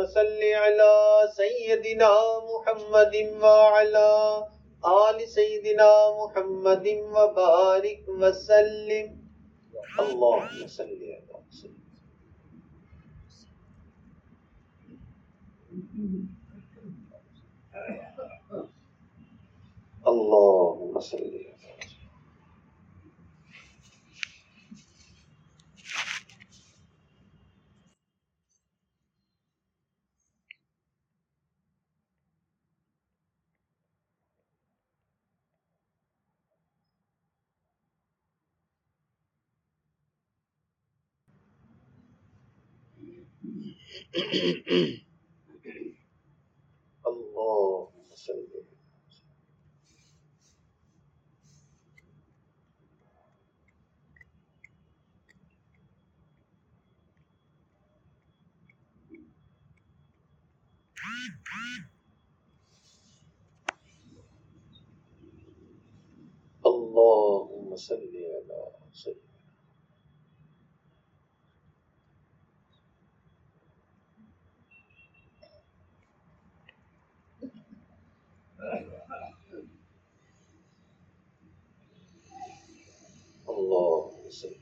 صل على سيدنا محمد وعلى آل سيدنا محمد وبارك وسلم اللهم صل على سيدنا اللهم صل على اللهم صل اللهم صل على سيدنا اللهم صل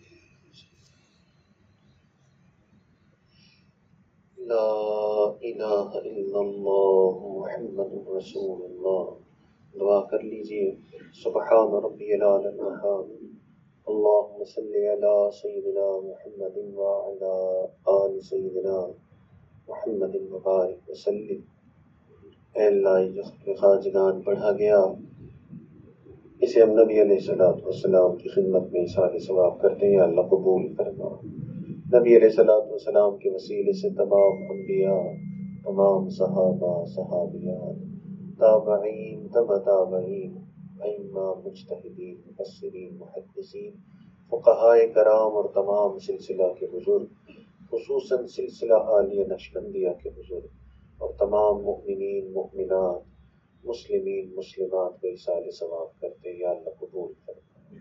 لا الہ الا اللہ محمد رسول اللہ. دعا کر لیجئے. سبحان ربی الاعلی الوہاب. اللہم صلی علی سیدنا محمد وعلی آل سیدنا محمد وبارک وسلم. اے اللہ جو خواجگان پڑھا گیا اسے ہم نبی علیہ السلام کی خدمت میں اثار ثواب کرتے ہیں. اللہ قبول فرما. نبی علیہ السلام کے وسیلے سے تمام انبیاء، تمام صحابہ، صحابیات، تابعین، تبع تابعین، ائمہ، مجتہدین، مفسرین، محدثین، فقہائے کرام اور تمام سلسلہ کے بزرگ، خصوصاً سلسلہ عالیہ نقشبندیہ کے بزرگ اور تمام مؤمنین، مؤمنات، مسلمین، مسلمات کو اثار ثواب کرتے ہیں. یا اللہ قبول فرما.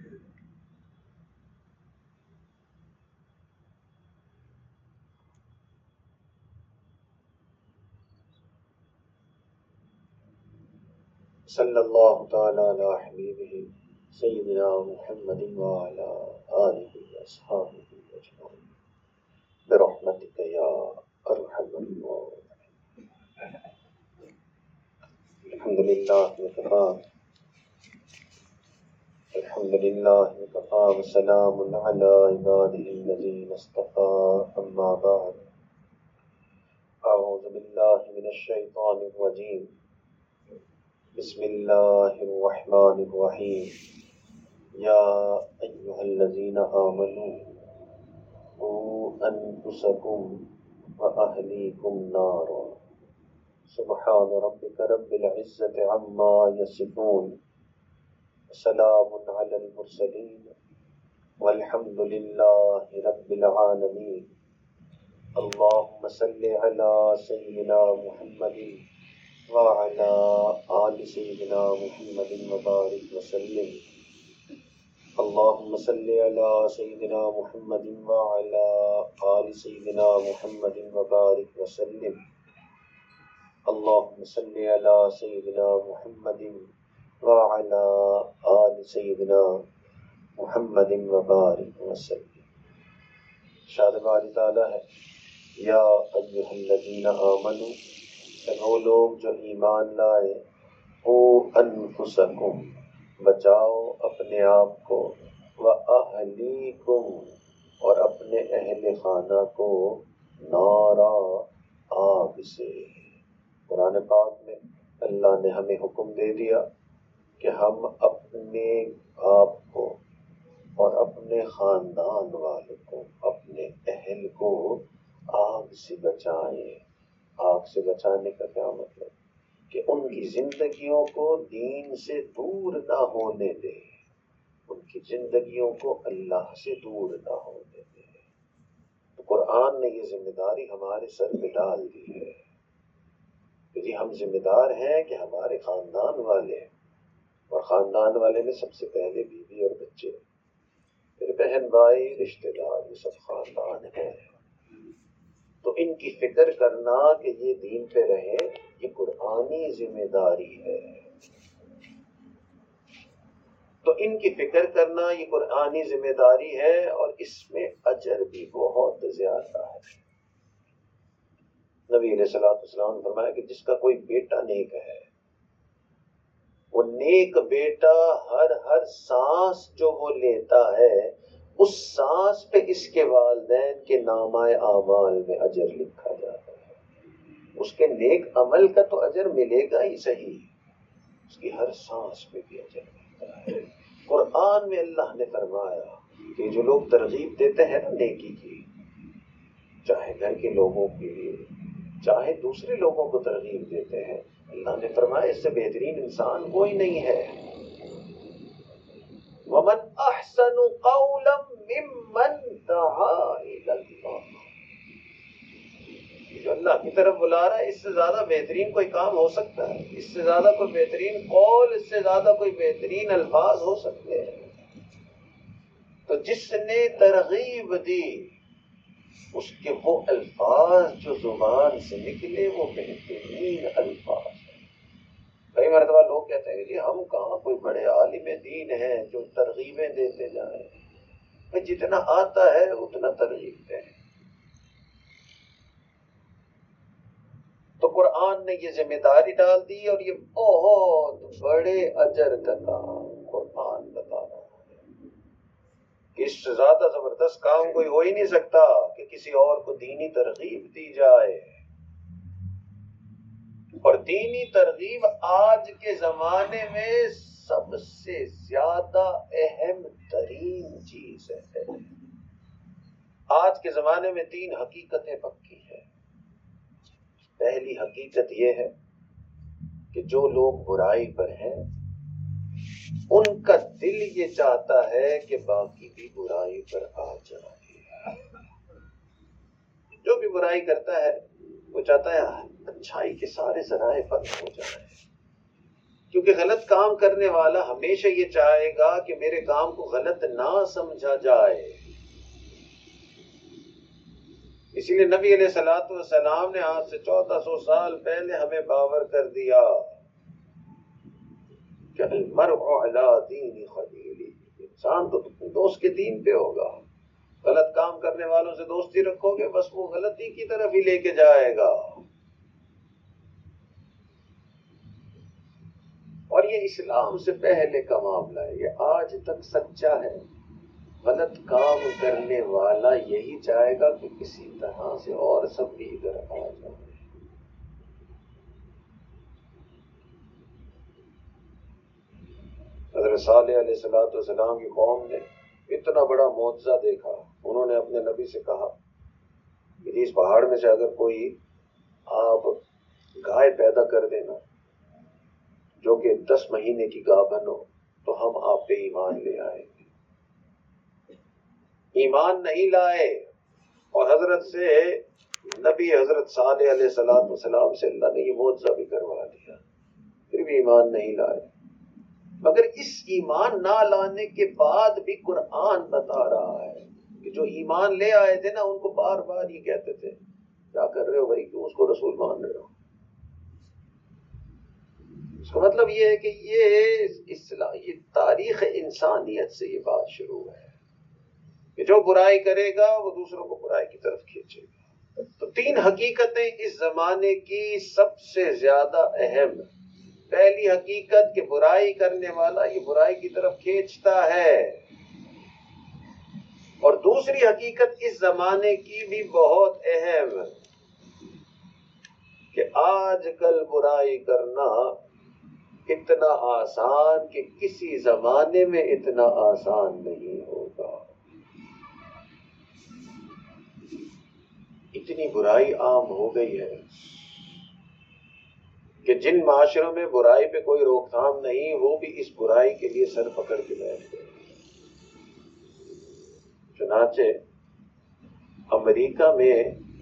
صلی اللہ تعالی علی حبیبہ سیدنا محمد وعلی آلہ واصحابہ اجمعین برحمتک یا ارحم الراحمین. الحمدللہ وکفی الحمدللہ وکفی وسلام علی عبادہ الذین اصطفی. اما بعد اعوذ باللہ من الشیطان الرجیم. بسم اللہ الرحمن الرحیم. یا ایہا الذین آمنوا قوا انفسکم واہلیکم نارا. سبحان ربک رب العزۃ عما یصفون وسلام علی المرسلین والحمد للہ رب العالمین. اللہم صل علی سیدنا محمد وعلى آل سيدنا محمد وبارك وسلم. اللهم صل على سيدنا محمد وعلى آل سيدنا محمد وبارك وسلم. اللهم صل على سيدنا محمد وعلى آل سيدنا محمد وبارك وسلم. شاد باری تعالیٰ ہے. یا ایہا الذین آمنوا، وہ لوگ جو ایمان لائے، قوا انفسکم، بچاؤ اپنے آپ کو، واہلیکم، اور اپنے اہل خانہ کو، نارا، آگ سے. قرآن پاک میں اللہ نے ہمیں حکم دے دیا کہ ہم اپنے آپ کو اور اپنے خاندان والوں کو، اپنے اہل کو آگ سے بچائیں. آگ سے بچانے کا کیا مطلب؟ کہ ان کی زندگیوں کو دین سے دور نہ ہونے دیں، ان کی زندگیوں کو اللہ سے دور نہ ہونے دیں. تو قرآن نے یہ ذمہ داری ہمارے سر پہ ڈال دی ہے کہ جی ہم ذمہ دار ہیں کہ ہمارے خاندان والے، اور خاندان والے میں سب سے پہلے بیوی اور بچے، پھر بہن بھائی، رشتہ دار، یہ سب خاندان ہے. تو تو ان کی فکر کرنا کہ یہ دین پہ رہے، یہ قرآنی ذمہ داری ہے. تو ان کی فکر کرنا یہ قرآنی ذمہ داری ہے، اور اس میں اجر بھی بہت زیادہ ہے. نبی علیہ السلام نے فرمایا کہ جس کا کوئی بیٹا نیک ہے، وہ نیک بیٹا ہر سانس جو وہ لیتا ہے، اس سانس پہ اس کے والدین کے نامہ اعمال میں اجر لکھا جاتا ہے. اس کے نیک عمل کا تو اجر ملے گا ہی صحیح، اس کی ہر سانس پہ بھی اجر ملتا ہے. قرآن میں اللہ نے فرمایا کہ جو لوگ ترغیب دیتے ہیں نا نیکی کی، چاہے گھر کے لوگوں کے لیے چاہے دوسرے لوگوں کو ترغیب دیتے ہیں، اللہ نے فرمایا اس سے بہترین انسان کوئی نہیں ہے. وَمَنْ أَحْسَنُ قَوْلًا مِّمَّنْ دَعَا إِلَى اللَّهِ. جو اللہ کی طرف بلا رہا ہے، اس سے زیادہ بہترین کوئی کام ہو سکتا ہے؟ اس سے زیادہ کوئی بہترین قول، اس سے زیادہ کوئی بہترین الفاظ ہو سکتے ہیں؟ تو جس نے ترغیب دی، اس کے وہ الفاظ جو زبان سے نکلے وہ بہترین الفاظ ہیں. کئی مرتبہ لوگ کہتے ہیں کہ جی ہم کہاں کوئی بڑے عالم دین ہیں جو ترغیبیں دیتے جائیں. جتنا آتا ہے اتنا ترغیب دیں. تو قرآن نے یہ ذمہ داری ڈال دی، اور یہ بہت بڑے اجر کا کام قرآن بتا رہا ہے کہ اس سے زیادہ زبردست کام کوئی ہو ہی نہیں سکتا کہ کسی اور کو دینی ترغیب دی جائے. اور دینی ترغیب آج کے زمانے میں سب سے زیادہ اہم ترین چیز ہے. آج کے زمانے میں 3 حقیقتیں پکی ہیں. پہلی حقیقت یہ ہے کہ جو لوگ برائی پر ہیں ان کا دل یہ چاہتا ہے کہ باقی بھی برائی پر آ جائے. جو بھی برائی کرتا ہے وہ چاہتا ہے اچھائی کے سارے ذرائع بند ہو جائیں، کیونکہ غلط کام کرنے والا ہمیشہ یہ چاہے گا کہ میرے کام کو غلط نہ سمجھا جائے. اسی لیے نبی علیہ السلام نے آج سے 1400 سال پہلے ہمیں باور کر دیا کہ المرء علی دین خلیلہ. انسان تو دوست کے دین پہ ہوگا. غلط کام کرنے والوں سے دوستی رکھو گے بس وہ غلطی کی طرف ہی لے کے جائے گا. اور یہ اسلام سے پہلے کا معاملہ ہے، یہ آج تک سچا ہے. غلط کام کرنے والا یہی چاہے گا کہ کسی طرح سے اور سب بھی ادھر آ جائے. حضرت صالح علیہ السلام کی قوم نے اتنا بڑا معجزہ دیکھا. انہوں نے اپنے نبی سے کہا کہ اس پہاڑ میں سے اگر کوئی آپ گائے پیدا کر دینا جو کہ 10 مہینے کی گابھن ہو تو ہم آپ پہ ایمان لے آئیں گے. ایمان نہیں لائے، اور حضرت سے نبی حضرت صالح علیہ السلام سے اللہ نے یہ معجزہ بھی کروا دیا، پھر بھی ایمان نہیں لائے. مگر اس ایمان نہ لانے کے بعد بھی قرآن بتا رہا ہے کہ جو ایمان لے آئے تھے نا ان کو بار بار یہ کہتے تھے کیا کر رہے ہو بھائی، کیوں اس کو رسول مان رہے ہو. اس کا مطلب یہ ہے کہ یہ تاریخ انسانیت سے یہ بات شروع ہے کہ جو برائی کرے گا وہ دوسروں کو برائی کی طرف کھینچے گا. تو 3 حقیقتیں اس زمانے کی سب سے زیادہ اہم. پہلی حقیقت کہ برائی کرنے والا یہ برائی کی طرف کھینچتا ہے، اور دوسری حقیقت اس زمانے کی بھی بہت اہم کہ آج کل برائی کرنا اتنا آسان کہ کسی زمانے میں اتنا آسان نہیں ہوگا. اتنی برائی عام ہو گئی ہے کہ جن معاشروں میں برائی پہ کوئی روک تھام نہیں وہ بھی اس برائی کے لیے سر پکڑ کے بیٹھ گئے. چنانچہ امریکہ میں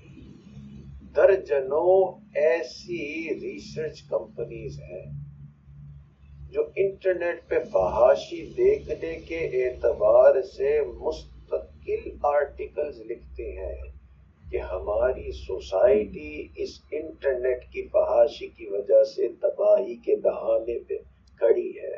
درجنوں ایسی ریسرچ کمپنیز ہیں جو انٹرنیٹ پہ فحاشی دیکھنے کے اعتبار سے مستقل آرٹیکلز لکھتے ہیں کہ ہماری سوسائٹی اس انٹرنیٹ کی فحاشی کی وجہ سے تباہی کے دہانے پہ کھڑی ہے.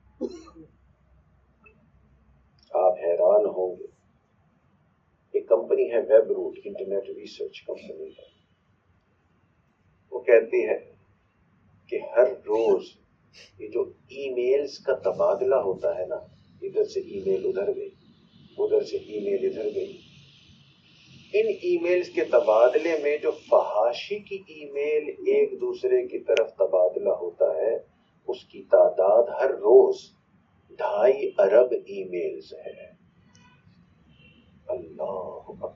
آپ حیران ہوں گے، ایک کمپنی ہے Webroot, internet research company ہے. وہ کہتی ہے کہ ہر روز یہ جو ای میلز کا تبادلہ ہوتا ہے نا، ادھر سے ای میل ادھر گئی، ادھر سے ای میل ادھر گئی، ان ای میلز کے تبادلے میں جو فحاشی کی ای میل ایک دوسرے کی طرف تبادلہ ہوتا ہے، اس کی تعداد ہر روز 2.5 ارب ای میلز ہے. اللہ اکبر.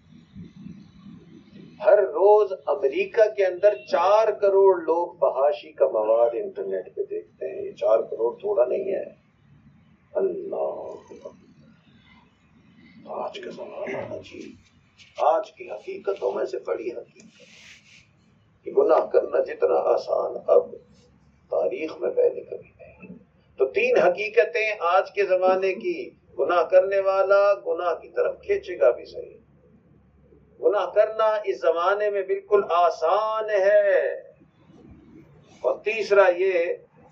ہر روز امریکہ کے اندر 4 کروڑ لوگ فحاشی کا مواد انٹرنیٹ پہ دیکھتے ہیں. یہ 4 کروڑ تھوڑا نہیں ہے. اللہ اکبر. آج کا زمانہ عجیب. آج کی حقیقتوں میں سے بڑی حقیقت کہ گناہ کرنا جتنا آسان اب تاریخ میں پہلے کبھی نہیں. تو 3 حقیقتیں آج کے زمانے کی. گناہ کرنے والا گناہ کی طرف کھینچے گا بھی صحیح. گناہ کرنا اس زمانے میں بالکل آسان ہے. اور تیسرا یہ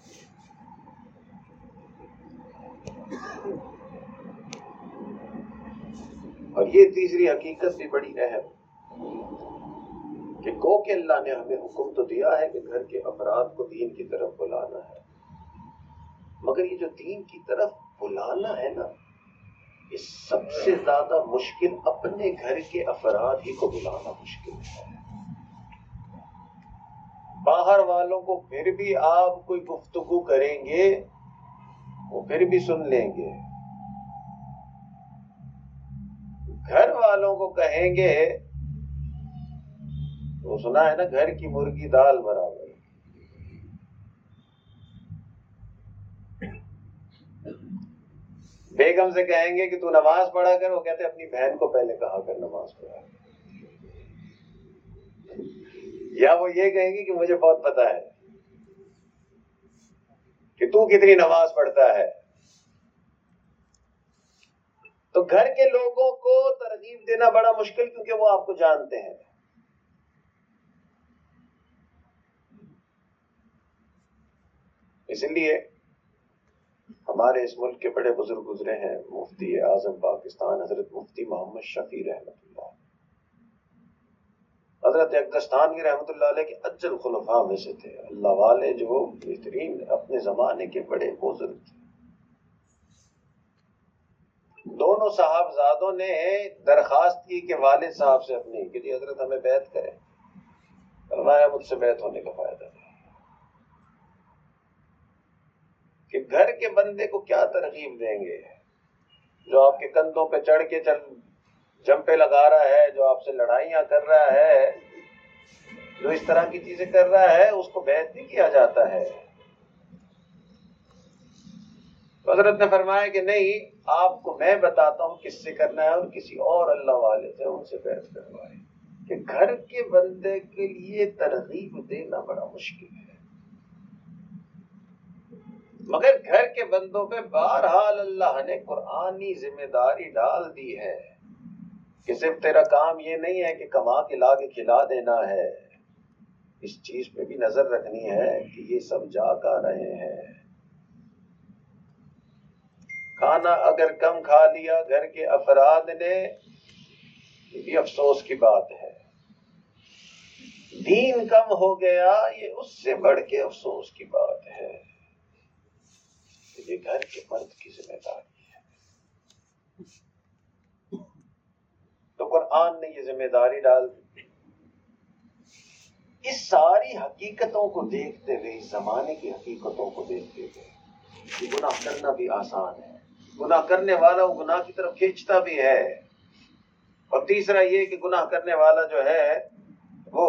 اور یہ تیسری حقیقت بھی بڑی اہم کہ گو کہ اللہ نے ہمیں حکم تو دیا ہے کہ گھر کے افراد کو دین کی طرف بلانا ہے، مگر یہ جو دین کی طرف بلانا ہے نا، یہ سب سے زیادہ مشکل اپنے گھر کے افراد ہی کو بلانا مشکل ہے. باہر والوں کو پھر بھی آپ کوئی گفتگو کریں گے وہ پھر بھی سن لیں گے. گھر والوں کو کہیں گے، وہ سنا ہے نا، گھر کی مرغی دال برابر. بیگم سے کہیں گے کہ تو نماز پڑھا کر، وہ کہتے ہیں اپنی بہن کو پہلے کہا کر نماز پڑھا. یا وہ یہ کہیں گے کہ مجھے بہت پتا ہے کہ تو کتنی نماز پڑھتا ہے. تو گھر کے لوگوں کو ترغیب دینا بڑا مشکل، کیونکہ وہ آپ کو جانتے ہیں. اس لیے ہمارے اس ملک کے بڑے بزرگ گزرے ہیں، مفتی اعظم پاکستان حضرت مفتی محمد شفیع رحمۃ اللہ، حضرت اقدستانوی رحمۃ اللہ علیہ کے اجل خلفاء میں سے تھے. اللہ والے جو بہترین اپنے زمانے کے بڑے بزرگ تھے. دونوں صاحبزادوں نے درخواست کی کہ والد صاحب سے اپنی کہ جی حضرت ہمیں بیعت کریں. فرمایا مجھ سے بیعت ہونے کا فائدہ نہیں، کہ گھر کے بندے کو کیا ترغیب دیں گے جو آپ کے کندھوں پہ چڑھ کے جمپے لگا رہا ہے، جو آپ سے لڑائیاں کر رہا ہے، جو اس طرح کی چیزیں کر رہا ہے، اس کو بیعت نہیں کیا جاتا ہے. حضرت نے فرمایا کہ نہیں، آپ کو میں بتاتا ہوں کس سے کرنا ہے، اور کسی اور اللہ والے سے ان سے بیعت کروائے. کہ گھر کے بندے کے لیے ترغیب دینا بڑا مشکل ہے، مگر گھر کے بندوں پہ بہرحال اللہ نے قرآنی ذمہ داری ڈال دی ہے کہ صرف تیرا کام یہ نہیں ہے کہ کما کے لا کے کھلا دینا ہے، اس چیز پہ بھی نظر رکھنی ہے کہ یہ سب جا کا رہے ہیں. کھانا اگر کم کھا لیا گھر کے افراد نے، یہ بھی افسوس کی بات ہے. دین کم ہو گیا، یہ اس سے بڑھ کے افسوس کی بات ہے. یہ گھر کے مرد کی ذمہ داری ہے. تو قرآن نے یہ ذمہ داری ڈال دی. اس ساری حقیقتوں کو دیکھتے ہوئے، اس زمانے کی حقیقتوں کو دیکھتے ہوئے، کہ گناہ کرنا بھی آسان ہے، گناہ کرنے والا وہ گناہ کی طرف کھینچتا بھی ہے، اور تیسرا یہ کہ گناہ کرنے والا جو ہے وہ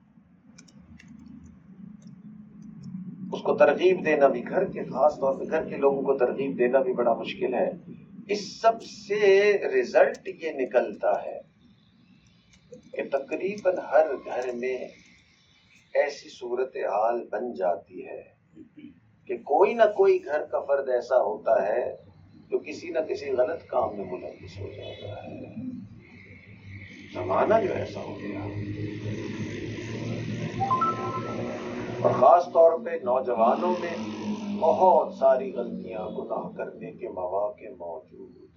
اس کو ترغیب دینا بھی، گھر کے خاص طور پہ گھر کے لوگوں کو ترغیب دینا بھی بڑا مشکل ہے. اس سب سے رزلٹ یہ نکلتا ہے کہ تقریباً ہر گھر میں ایسی صورتحال بن جاتی ہے کہ کوئی نہ کوئی گھر کا فرد ایسا ہوتا ہے جو کسی نہ کسی غلط کام میں ملوث ہو جاتا ہے. زمانہ جو ایسا ہو گیا، اور خاص طور پہ نوجوانوں میں بہت ساری غلطیاں، گناہ کرنے کے مواقع موجود ہیں۔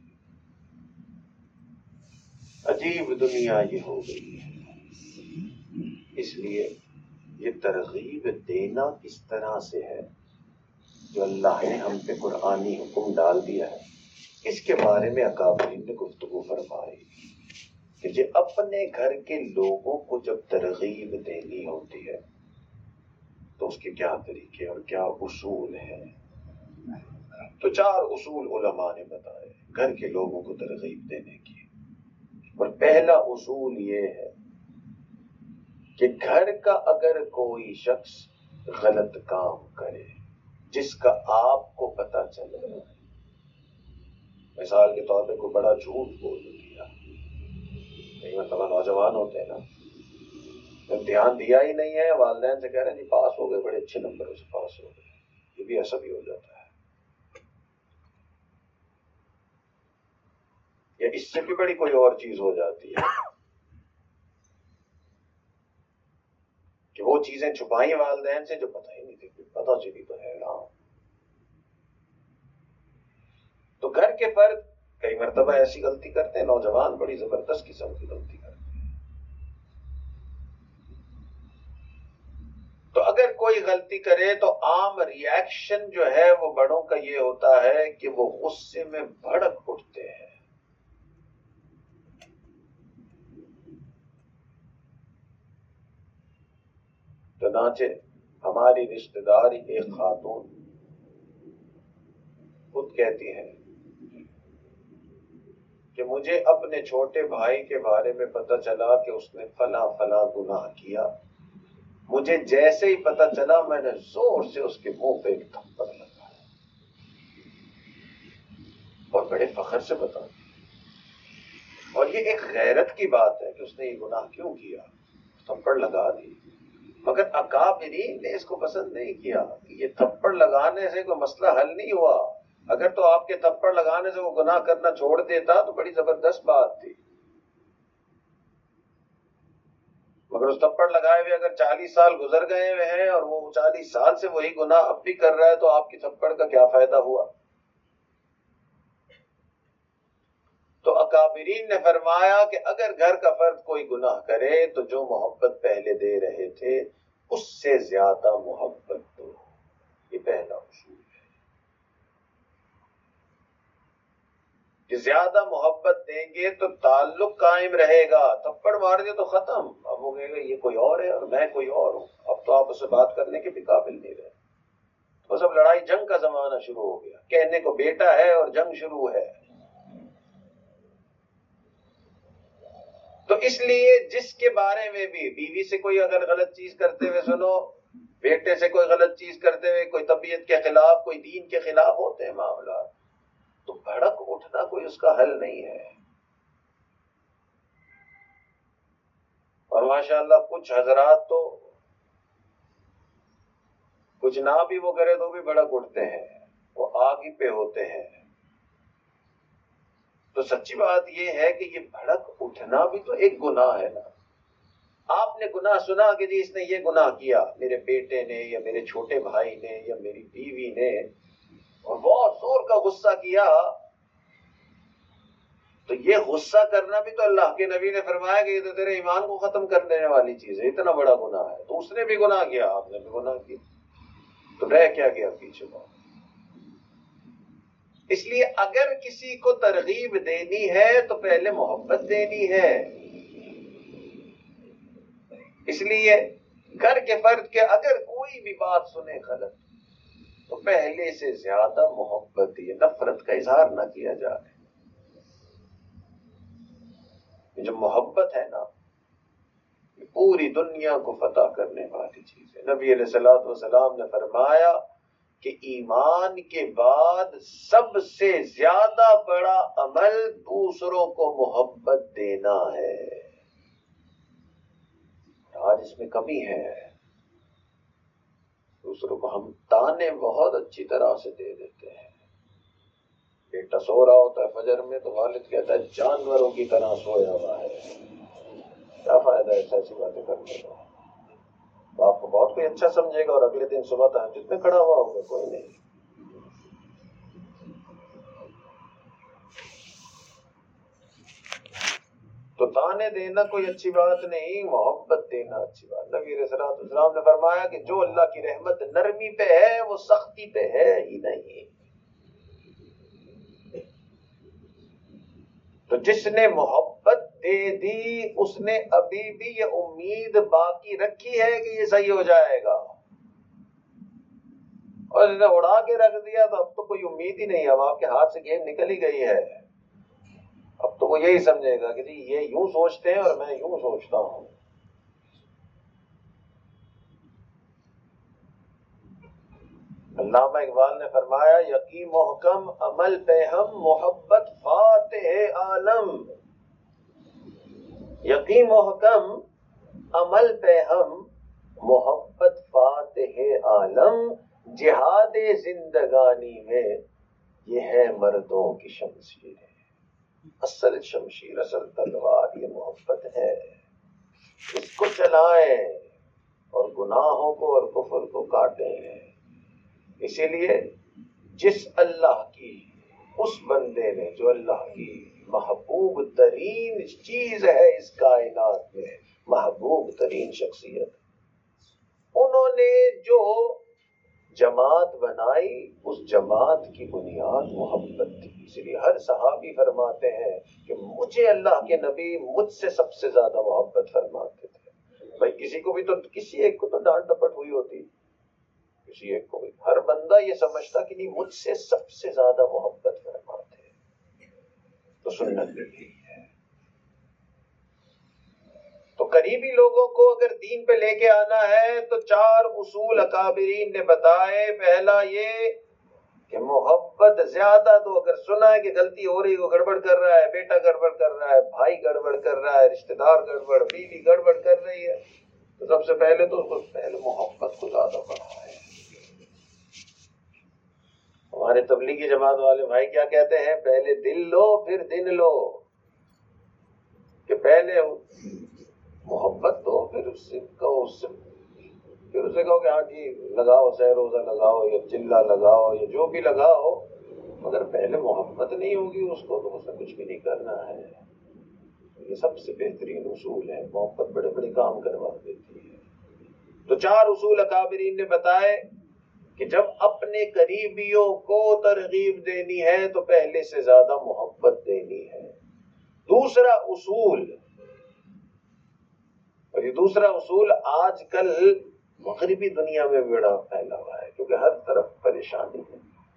عجیب دنیا یہ ہو گئی ہے۔ اس لیے یہ ترغیب دینا کس طرح سے ہے جو اللہ نے ہم پہ قرآنی حکم ڈال دیا ہے، اس کے بارے میں اکابرین نے گفتگو فرمائی کہ یہ اپنے گھر کے لوگوں کو جب ترغیب دینی ہوتی ہے تو اس کے کیا طریقے اور کیا اصول ہیں۔ تو 4 اصول علماء نے بتائے گھر کے لوگوں کو ترغیب دینے کی۔ اور پہلا اصول یہ ہے کہ گھر کا اگر کوئی شخص غلط کام کرے جس کا آپ کو پتہ چلے، مثال کے طور پہ کوئی بڑا جھوٹ بول دیا، کئی مرتبہ نوجوان ہوتے ہیں نا، امتحان دیا ہی نہیں ہے، والدین سے کہہ رہے ہیں جی پاس ہو گئے، بڑے اچھے نمبروں سے پاس ہو گئے، یہ بھی ایسا بھی ہو جاتا ہے۔ یا اس سے بھی بڑی کوئی اور چیز ہو جاتی ہے کہ وہ چیزیں چھپائیں والدین سے جو پتہ ہی نہیں تھی، پتہ چلی تو ہے ہاں۔ تو گھر کے فرد کئی مرتبہ ایسی غلطی کرتے ہیں، نوجوان بڑی زبردست قسم کی غلطی کرتے ہیں۔ تو اگر کوئی غلطی کرے تو عام ریاکشن جو ہے وہ بڑوں کا یہ ہوتا ہے کہ وہ غصے میں بھڑک اٹھتے ہیں۔ چنانچہ ہماری رشتہ داری ایک خاتون خود کہتی ہے کہ مجھے اپنے چھوٹے بھائی کے بارے میں پتہ چلا کہ اس نے فلاں فلاں گناہ کیا، مجھے جیسے ہی پتہ چلا میں نے زور سے اس کے منہ پہ ایک تھپڑ لگایا، اور بڑے فخر سے بتا دیا۔ اور یہ ایک غیرت کی بات ہے کہ اس نے یہ گناہ کیوں کیا، تھپڑ لگا دی۔ مگر اکابرین نے اس کو پسند نہیں کیا کہ یہ تھپڑ لگانے سے کوئی مسئلہ حل نہیں ہوا۔ اگر تو آپ کے تھپڑ لگانے سے وہ گناہ کرنا چھوڑ دیتا تو بڑی زبردست بات تھی، مگر اس تھپڑ لگائے ہوئے اگر 40 سال گزر گئے ہوئے ہیں اور وہ 40 سال سے وہی گناہ اب بھی کر رہا ہے تو آپ کی تھپڑ کا کیا فائدہ ہوا؟ تو اکابرین نے فرمایا کہ اگر گھر کا فرد کوئی گناہ کرے تو جو محبت پہلے دے رہے تھے اس سے زیادہ محبت دو، یہ پہلا اصول ہے کہ زیادہ محبت دیں گے تو تعلق قائم رہے گا۔ تھپڑ مار دے تو ختم، اب وہ کہے گا یہ کوئی اور ہے اور میں کوئی اور ہوں، اب تو آپ اسے بات کرنے کے بھی قابل نہیں رہے، تو سب لڑائی جنگ کا زمانہ شروع ہو گیا، کہنے کو بیٹا ہے اور جنگ شروع ہے۔ تو اس لیے جس کے بارے میں بھی بیوی سے کوئی اگر غلط چیز کرتے ہوئے سنو، بیٹے سے کوئی غلط چیز کرتے ہوئے، کوئی طبیعت کے خلاف، کوئی دین کے خلاف ہوتے ہیں معاملات، تو بھڑک اٹھنا کوئی اس کا حل نہیں ہے۔ اور ماشاءاللہ کچھ حضرات تو کچھ نہ بھی وہ کرے تو بھی بھڑک اٹھتے ہیں، وہ آگ ہی پہ ہوتے ہیں۔ تو سچی بات یہ ہے کہ یہ بھڑک اٹھنا بھی تو ایک گناہ ہے نا۔ آپ نے گناہ سنا کہ جی اس نے یہ گناہ کیا، میرے بیٹے نے یا میرے چھوٹے بھائی نے یا میری بیوی نے، اور بہت زور کا غصہ کیا، تو یہ غصہ کرنا بھی تو اللہ کے نبی نے فرمایا کہ یہ تو تیرے ایمان کو ختم کر دینے والی چیز ہے، اتنا بڑا گناہ ہے۔ تو اس نے بھی گناہ کیا، آپ نے بھی گناہ کیا، تو رہ کیا گیا پیچھے بات۔ اس لیے اگر کسی کو ترغیب دینی ہے تو پہلے محبت دینی ہے۔ اس لیے گھر کے فرد کے اگر کوئی بھی بات سنے غلط تو پہلے سے زیادہ محبت دیے، نفرت کا اظہار نہ کیا جائے۔ جو محبت ہے نا یہ پوری دنیا کو فتح کرنے والی چیز ہے۔ نبی علیہ الصلوۃ والسلام نے فرمایا کہ ایمان کے بعد سب سے زیادہ بڑا عمل دوسروں کو محبت دینا ہے۔ آج اس میں کمی ہے، دوسروں کو ہم تانے بہت اچھی طرح سے دے دیتے ہیں۔ بیٹا سو رہا ہوتا ہے فجر میں تو والد کہتا ہے جانوروں کی طرح سویا ہوا ہے، کیا فائدہ ہے ایسی باتیں کرنے کا؟ تو آپ کو بہت کوئی اچھا سمجھے گا اور اگلے دن صبح تہجد میں کھڑا ہوا ہوگا، کوئی نہیں۔ تو تانے دینا کوئی اچھی بات نہیں، محبت دینا اچھی بات۔ نبی علیہ الصلوۃ والسلام نے فرمایا کہ جو اللہ کی رحمت نرمی پہ ہے وہ سختی پہ ہے ہی نہیں۔ تو جس نے محبت دے دی اس نے ابھی بھی یہ امید باقی رکھی ہے کہ یہ صحیح ہو جائے گا، اور اس نے اڑا کے رکھ دیا تو اب تو کوئی امید ہی نہیں ہے، اب آپ کے ہاتھ سے گیم نکل ہی گئی ہے۔ اب تو وہ یہی سمجھے گا کہ جی یہ یوں سوچتے ہیں اور میں یوں سوچتا ہوں۔ علامہ اقبال نے فرمایا یقین محکم عمل پہ ہم محبت فاتح عالم، یقین محکم عمل پہ ہم محبت فاتح عالم، جہاد زندگانی میں یہ ہے مردوں کی شمشیر، اصل شمشیر اصل تلوار یہ محبت ہے، اس کو چلائیں اور گناہوں کو اور کفر کو کاٹیں۔ اسی لیے جس اللہ کی اس بندے نے جو اللہ کی محبوب ترین چیز ہے اس کائنات میں، محبوب ترین شخصیت، انہوں نے جو جماعت بنائی اس جماعت کی بنیاد محبت تھی۔ اس لیے ہر صحابی فرماتے ہیں کہ مجھے اللہ کے نبی مجھ سے سب سے زیادہ محبت فرماتے تھے۔ بھائی کسی کو بھی تو کسی ایک کو تو ڈانٹ ڈپٹ ہوئی ہوتی، کسی ایک کو بھی، ہر بندہ یہ سمجھتا کہ نہیں مجھ سے سب سے زیادہ محبت فرماتے ہیں، تو سنت بھی یہی ہے۔ تو قریبی لوگوں کو اگر دین پہ لے کے آنا ہے تو 4 اصول اکابرین نے بتائے۔ پہلا یہ کہ محبت زیادہ، تو اگر سنا ہے کہ غلطی ہو رہی، وہ گڑبڑ کر رہا ہے، بیٹا گڑبڑ کر رہا ہے، بھائی گڑبڑ کر رہا ہے، رشتہ دار گڑبڑ، بیوی گڑبڑ کر رہی ہے، تو سب سے پہلے تو اس کو پہلے محبت کو زیادہ بڑھائے۔ ہمارے تبلیغی جماعت والے بھائی کیا کہتے ہیں؟ پہلے دل لو پھر دن لو، کہ پہلے محبت دو، پھر اس سے کہو، پھر اسے کہو کہ ہاں جی لگاؤ، سہ روزہ لگاؤ یا چلا لگاؤ یا جو بھی لگاؤ، مگر پہلے محبت نہیں ہوگی اس کو تو اس نے کچھ بھی نہیں کرنا ہے۔ یہ سب سے بہترین اصول ہے، محبت بڑے بڑے کام کروا دیتی ہے۔ تو 4 اصول اکابرین نے بتائے کہ جب اپنے قریبیوں کو ترغیب دینی ہے تو پہلے سے زیادہ محبت دینی ہے۔ دوسرا اصول، اور یہ دوسرا اصول آج کل مغربی دنیا میں بڑا پھیلا ہوا ہے کیونکہ ہر طرف پریشانی ہے۔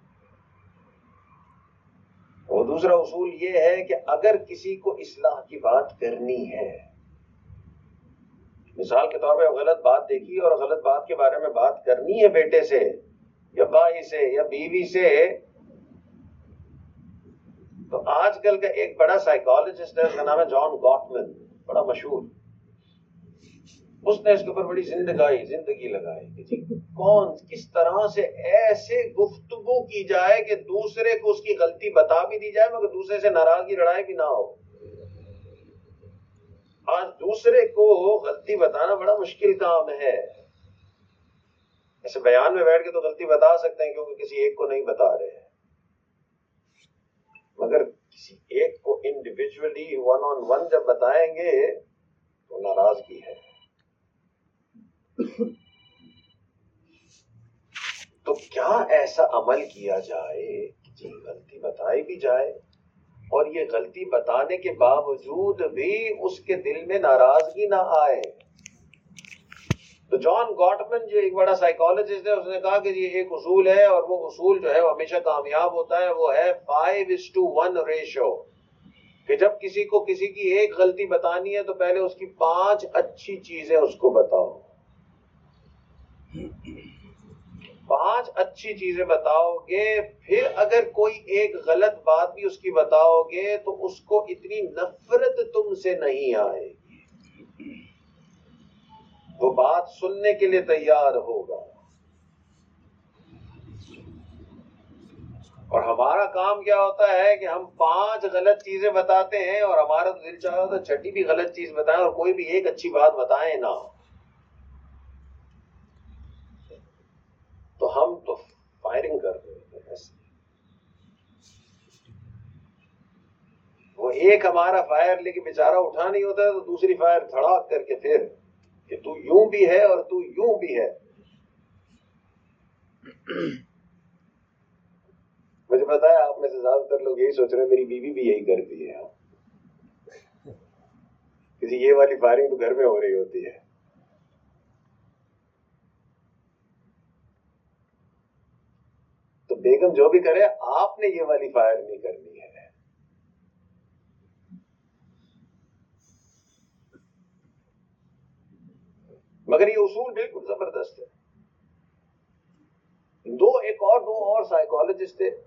وہ دوسرا اصول یہ ہے کہ اگر کسی کو اصلاح کی بات کرنی ہے، مثال کے طور پہ غلط بات دیکھی اور غلط بات کے بارے میں بات کرنی ہے بیٹے سے یا بھائی سے یا بیوی سے، تو آج کل کا ایک بڑا سائیکالوجسٹ ہے، اس کا نام ہے جان گاٹمن، بڑا مشہور، اس نے اس کے اوپر بڑی زندگی لگائی کہ جی کون کس طرح سے ایسے گفتگو کی جائے کہ دوسرے کو اس کی غلطی بتا بھی دی جائے مگر دوسرے سے ناراضگی لڑائی بھی نہ ہو۔ آج دوسرے کو غلطی بتانا بڑا مشکل کام ہے۔ ایسے بیان میں بیٹھ کے تو غلطی بتا سکتے ہیں کیونکہ کسی ایک کو نہیں بتا رہے ہیں، مگر کسی ایک کو انڈیویجولی 1 on 1 جب بتائیں گے تو ناراضگی ہے۔ تو کیا ایسا عمل کیا جائے کہ جی غلطی بتائی بھی جائے اور یہ غلطی بتانے کے باوجود بھی اس کے دل میں ناراضگی نہ آئے؟ تو جان گاٹمن جو ایک بڑا سائیکالوجسٹ ہے، اس نے کہا کہ یہ ایک اصول ہے اور وہ اصول جو ہے وہ ہمیشہ کامیاب ہوتا ہے، وہ ہے 5:1 ریشو، کہ جب کسی کو کسی کی ایک غلطی بتانی ہے تو پہلے اس کی 5 اچھی چیزیں اس کو بتاؤ، 5 اچھی چیزیں بتاؤ گے، پھر اگر کوئی ایک غلط بات بھی اس کی بتاؤ گے تو اس کو اتنی نفرت تم سے نہیں آئے گی، وہ بات سننے کے لیے تیار ہوگا۔ اور ہمارا کام کیا ہوتا ہے کہ ہم 5 غلط چیزیں بتاتے ہیں اور ہمارا تو دل چاہتا ہوتا ہے چھٹی بھی غلط چیز بتائیں اور کوئی بھی ایک اچھی بات بتائیں نہ. تو ہم تو فائرنگ کر رہے ہیں ایسے. وہ ایک ہمارا فائر لے کے بیچارہ اٹھا نہیں ہوتا ہے تو دوسری فائر دھڑاک کر کے پھر کہ تو یوں بھی ہے اور تو یوں بھی ہے. مجھے پتا ہے آپ میں سے زیادہ تر لوگ یہی سوچ رہے ہیں میری بیوی بھی یہی کرتی ہے. کسی یہ والی فائرنگ تو گھر میں ہو رہی ہوتی ہے. تو بیگم جو بھی کرے آپ نے یہ والی فائر نہیں کرنی ہے. مگر یہ اصول بالکل زبردست ہے. دو اور سائیکالوجسٹ تھے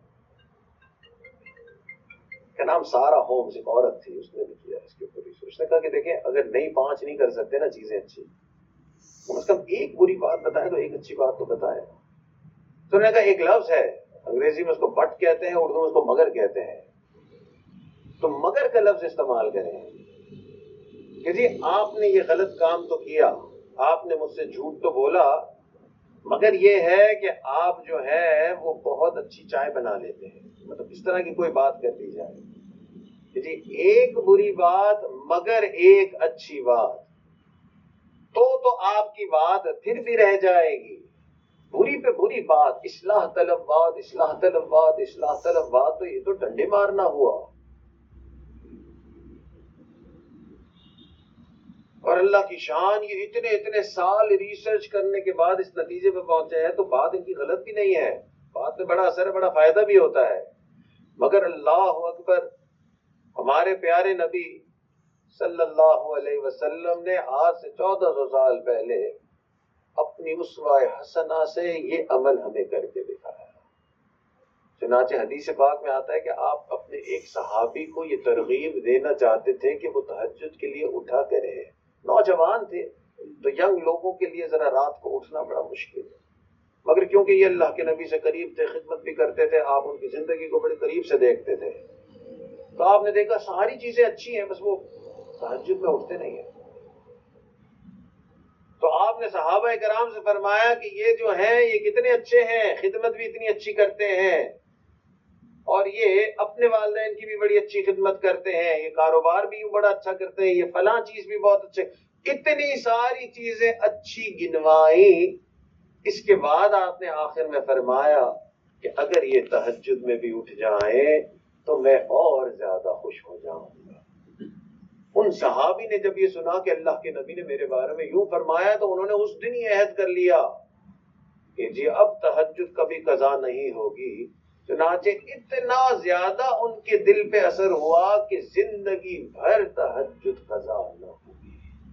کا نام سارا ہومز، ایک عورت تھی، اس نے بھی کیا اس کے اوپر ریسرچ. اس نے کہا کہ دیکھیں اگر نہیں 5 نہیں کر سکتے نا چیزیں اچھی، کم از کم ایک بری بات بتائیں تو ایک اچھی بات تو بتائیں. تو انہوں نے کہا ایک لفظ ہے انگریزی میں اس کو بٹ کہتے ہیں، اردو میں اس کو مگر کہتے ہیں. تو مگر کا لفظ استعمال کریں کہ جی آپ نے یہ غلط کام تو کیا، آپ نے مجھ سے جھوٹ تو بولا، مگر یہ ہے کہ آپ جو ہے وہ بہت اچھی چائے بنا لیتے ہیں. مطلب اس طرح کی کوئی بات کر دی جائے کہ جی ایک بری بات مگر ایک اچھی بات، تو آپ کی بات پھر بھی رہ جائے گی. بری پہ بری بات، اصلاح طلب بات، اصلاح طلب بات، اصلاح طلب بات، تو یہ تو ڈنڈے مارنا ہوا. اور اللہ کی شان یہ اتنے سال ریسرچ کرنے کے بعد اس نتیجے پہ پہنچے ہیں، تو بات ان کی غلط بھی نہیں ہے، بات میں بڑا اثر ہے، بڑا فائدہ بھی ہوتا ہے. مگر اللہ اکبر، ہمارے پیارے نبی صلی اللہ علیہ وسلم نے آج سے 1400 سال پہلے اپنی اسوہ حسنہ سے یہ عمل ہمیں کر کے دکھایا. چنانچہ حدیث پاک میں آتا ہے کہ آپ اپنے ایک صحابی کو یہ ترغیب دینا چاہتے تھے کہ وہ تہجد کے لیے اٹھا کرے. نوجوان تھے تو ینگ لوگوں کے لیے ذرا رات کو اٹھنا بڑا مشکل ہے، مگر کیونکہ یہ اللہ کے نبی سے قریب تھے، خدمت بھی کرتے تھے، آپ ان کی زندگی کو بڑے قریب سے دیکھتے تھے، تو آپ نے دیکھا ساری چیزیں اچھی ہیں، بس وہ تہجد میں اٹھتے نہیں ہیں. تو آپ نے صحابہ کرام سے فرمایا کہ یہ جو ہیں یہ کتنے اچھے ہیں، خدمت بھی اتنی اچھی کرتے ہیں، اور یہ اپنے والدین کی بھی بڑی اچھی خدمت کرتے ہیں، یہ کاروبار بھی بڑا اچھا کرتے ہیں، یہ فلاں چیز بھی بہت اچھے. اتنی ساری چیزیں اچھی گنوائیں. اس کے بعد آپ نے آخر میں فرمایا کہ اگر یہ تہجد میں بھی اٹھ جائیں تو میں اور زیادہ خوش ہو جاؤں گا. ان صحابی نے جب یہ سنا کہ اللہ کے نبی نے میرے بارے میں یوں فرمایا تو انہوں نے اس دن ہی عہد کر لیا کہ جی اب تہجد کبھی قضا نہیں ہوگی. چنانچہ اتنا زیادہ ان کے دل پہ اثر ہوا کہ زندگی بھر تہجد قضا نہ ہوگی.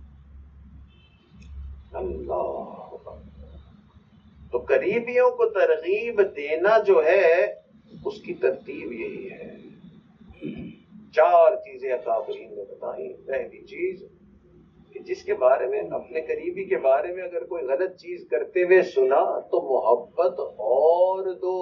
اللہ. تو قریبیوں کو ترغیب دینا جو ہے اس کی ترتیب یہی ہے. 4 چیزیں اکابرین نے بتائیں. پہلی چیز کہ جس کے بارے میں اپنے قریبی کے بارے میں اگر کوئی غلط چیز کرتے ہوئے سنا تو محبت اور دو.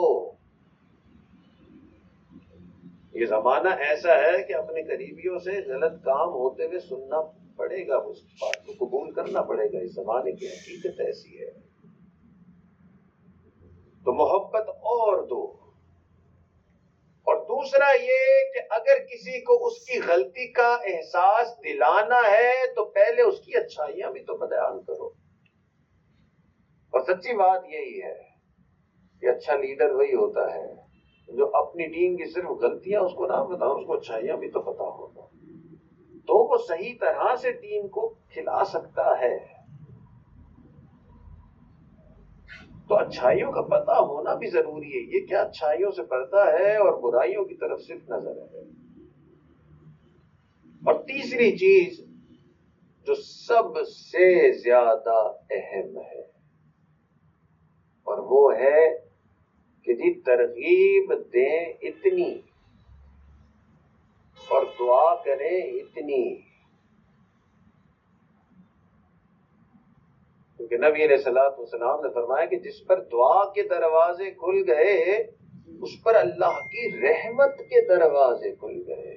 یہ زمانہ ایسا ہے کہ اپنے قریبیوں سے غلط کام ہوتے ہوئے سننا پڑے گا، اس بات کو قبول کرنا پڑے گا. اس زمانے کی حقیقت ایسی ہے. تو محبت اور دو. اور دوسرا یہ کہ اگر کسی کو اس کی غلطی کا احساس دلانا ہے تو پہلے اس کی اچھائیاں بھی تو بیان کرو. اور سچی بات یہی ہے کہ اچھا لیڈر وہی ہوتا ہے جو اپنی ٹیم کی صرف غلطیاں اس کو نہ بتاؤ، اس کو اچھائیاں بھی تو پتا ہوگا، تو وہ صحیح طرح سے ٹیم کو کھلا سکتا ہے. تو اچھائیوں کا پتہ ہونا بھی ضروری ہے. یہ کیا اچھائیوں سے پردہ ہے اور برائیوں کی طرف صرف نظر ہے. اور تیسری چیز جو سب سے زیادہ اہم ہے اور وہ ہے کہ جی ترغیب دیں اتنی اور دعا کریں اتنی. کیونکہ نبی علیہ الصلوۃ والسلام نے فرمایا کہ جس پر دعا کے دروازے کھل گئے اس پر اللہ کی رحمت کے دروازے کھل گئے.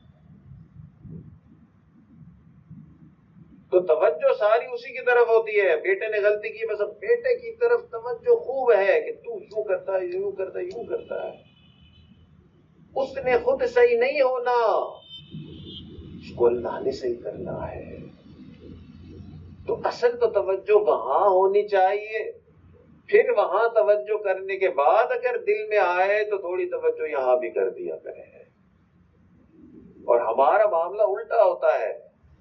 تو توجہ ساری اسی کی طرف ہوتی ہے. بیٹے نے غلطی کی بس اب بیٹے کی طرف توجہ خوب ہے کہ تو یوں کرتا ہے یوں کرتا ہے یوں کرتا ہے. اس نے خود صحیح نہیں ہونا، اس کو اللہ نے صحیح کرنا ہے. تو اصل تو توجہ وہاں ہونی چاہیے. پھر وہاں توجہ کرنے کے بعد اگر دل میں آئے تو تھوڑی توجہ یہاں بھی کر دیا کرے. اور ہمارا معاملہ الٹا ہوتا ہے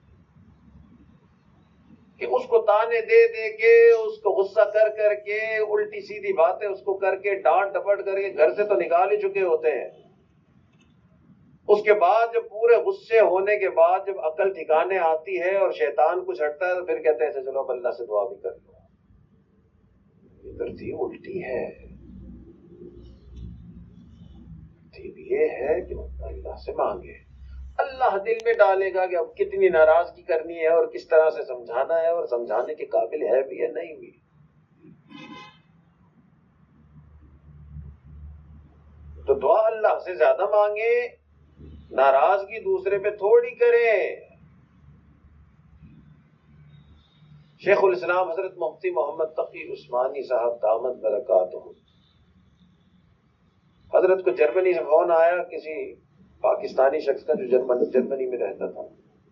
کہ اس کو تانے دے دے کے، اس کو غصہ کر کر کے، الٹی سیدھی باتیں اس کو کر کے، ڈانٹ ڈپٹ کر کے گھر سے تو نکال ہی چکے ہوتے ہیں. اس کے بعد جب پورے غصے ہونے کے بعد جب عقل ٹھکانے آتی ہے اور شیطان کچھ ہٹتا ہے تو پھر کہتے ہیں چلو اب اللہ سے دعا بھی کر لو. یہ ترتیب الٹی ہے. ترتیب یہ ہے کہ اللہ سے مانگے. اللہ دل میں ڈالے گا کہ اب کتنی ناراضگی کرنی ہے اور کس طرح سے سمجھانا ہے، اور سمجھانے کے قابل ہے بھی یا نہیں بھی. تو دعا اللہ سے زیادہ مانگے، ناراضگی دوسرے پہ تھوڑی کرے. شیخ الاسلام حضرت مفتی محمد تقی عثمانی صاحب دامت برکاتہ، حضرت کو جرمنی سے فون آیا کسی پاکستانی شخص کا جو جرمنی میں رہتا تھا.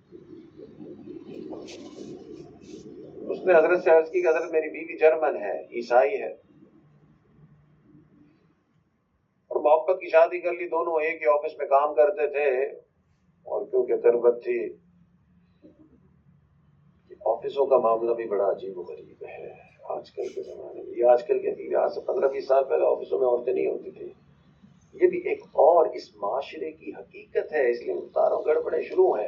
اس نے حضرت سے عرض کی کہ حضرت میری بیوی جرمن ہے، عیسائی ہے، اور محبت کی شادی کر لی. دونوں ایک ہی آفس میں کام کرتے تھے، اور کیونکہ غربت تھی، آفسوں کا معاملہ بھی بڑا عجیب و غریب ہے آج کل کے زمانے میں. یہ آج کل کے آج سے 15-20 سال پہلے آفسوں میں عورتیں نہیں ہوتی تھی. یہ بھی ایک اور اس معاشرے کی حقیقت ہے، اس لیے تاروں گڑبڑے شروع ہیں.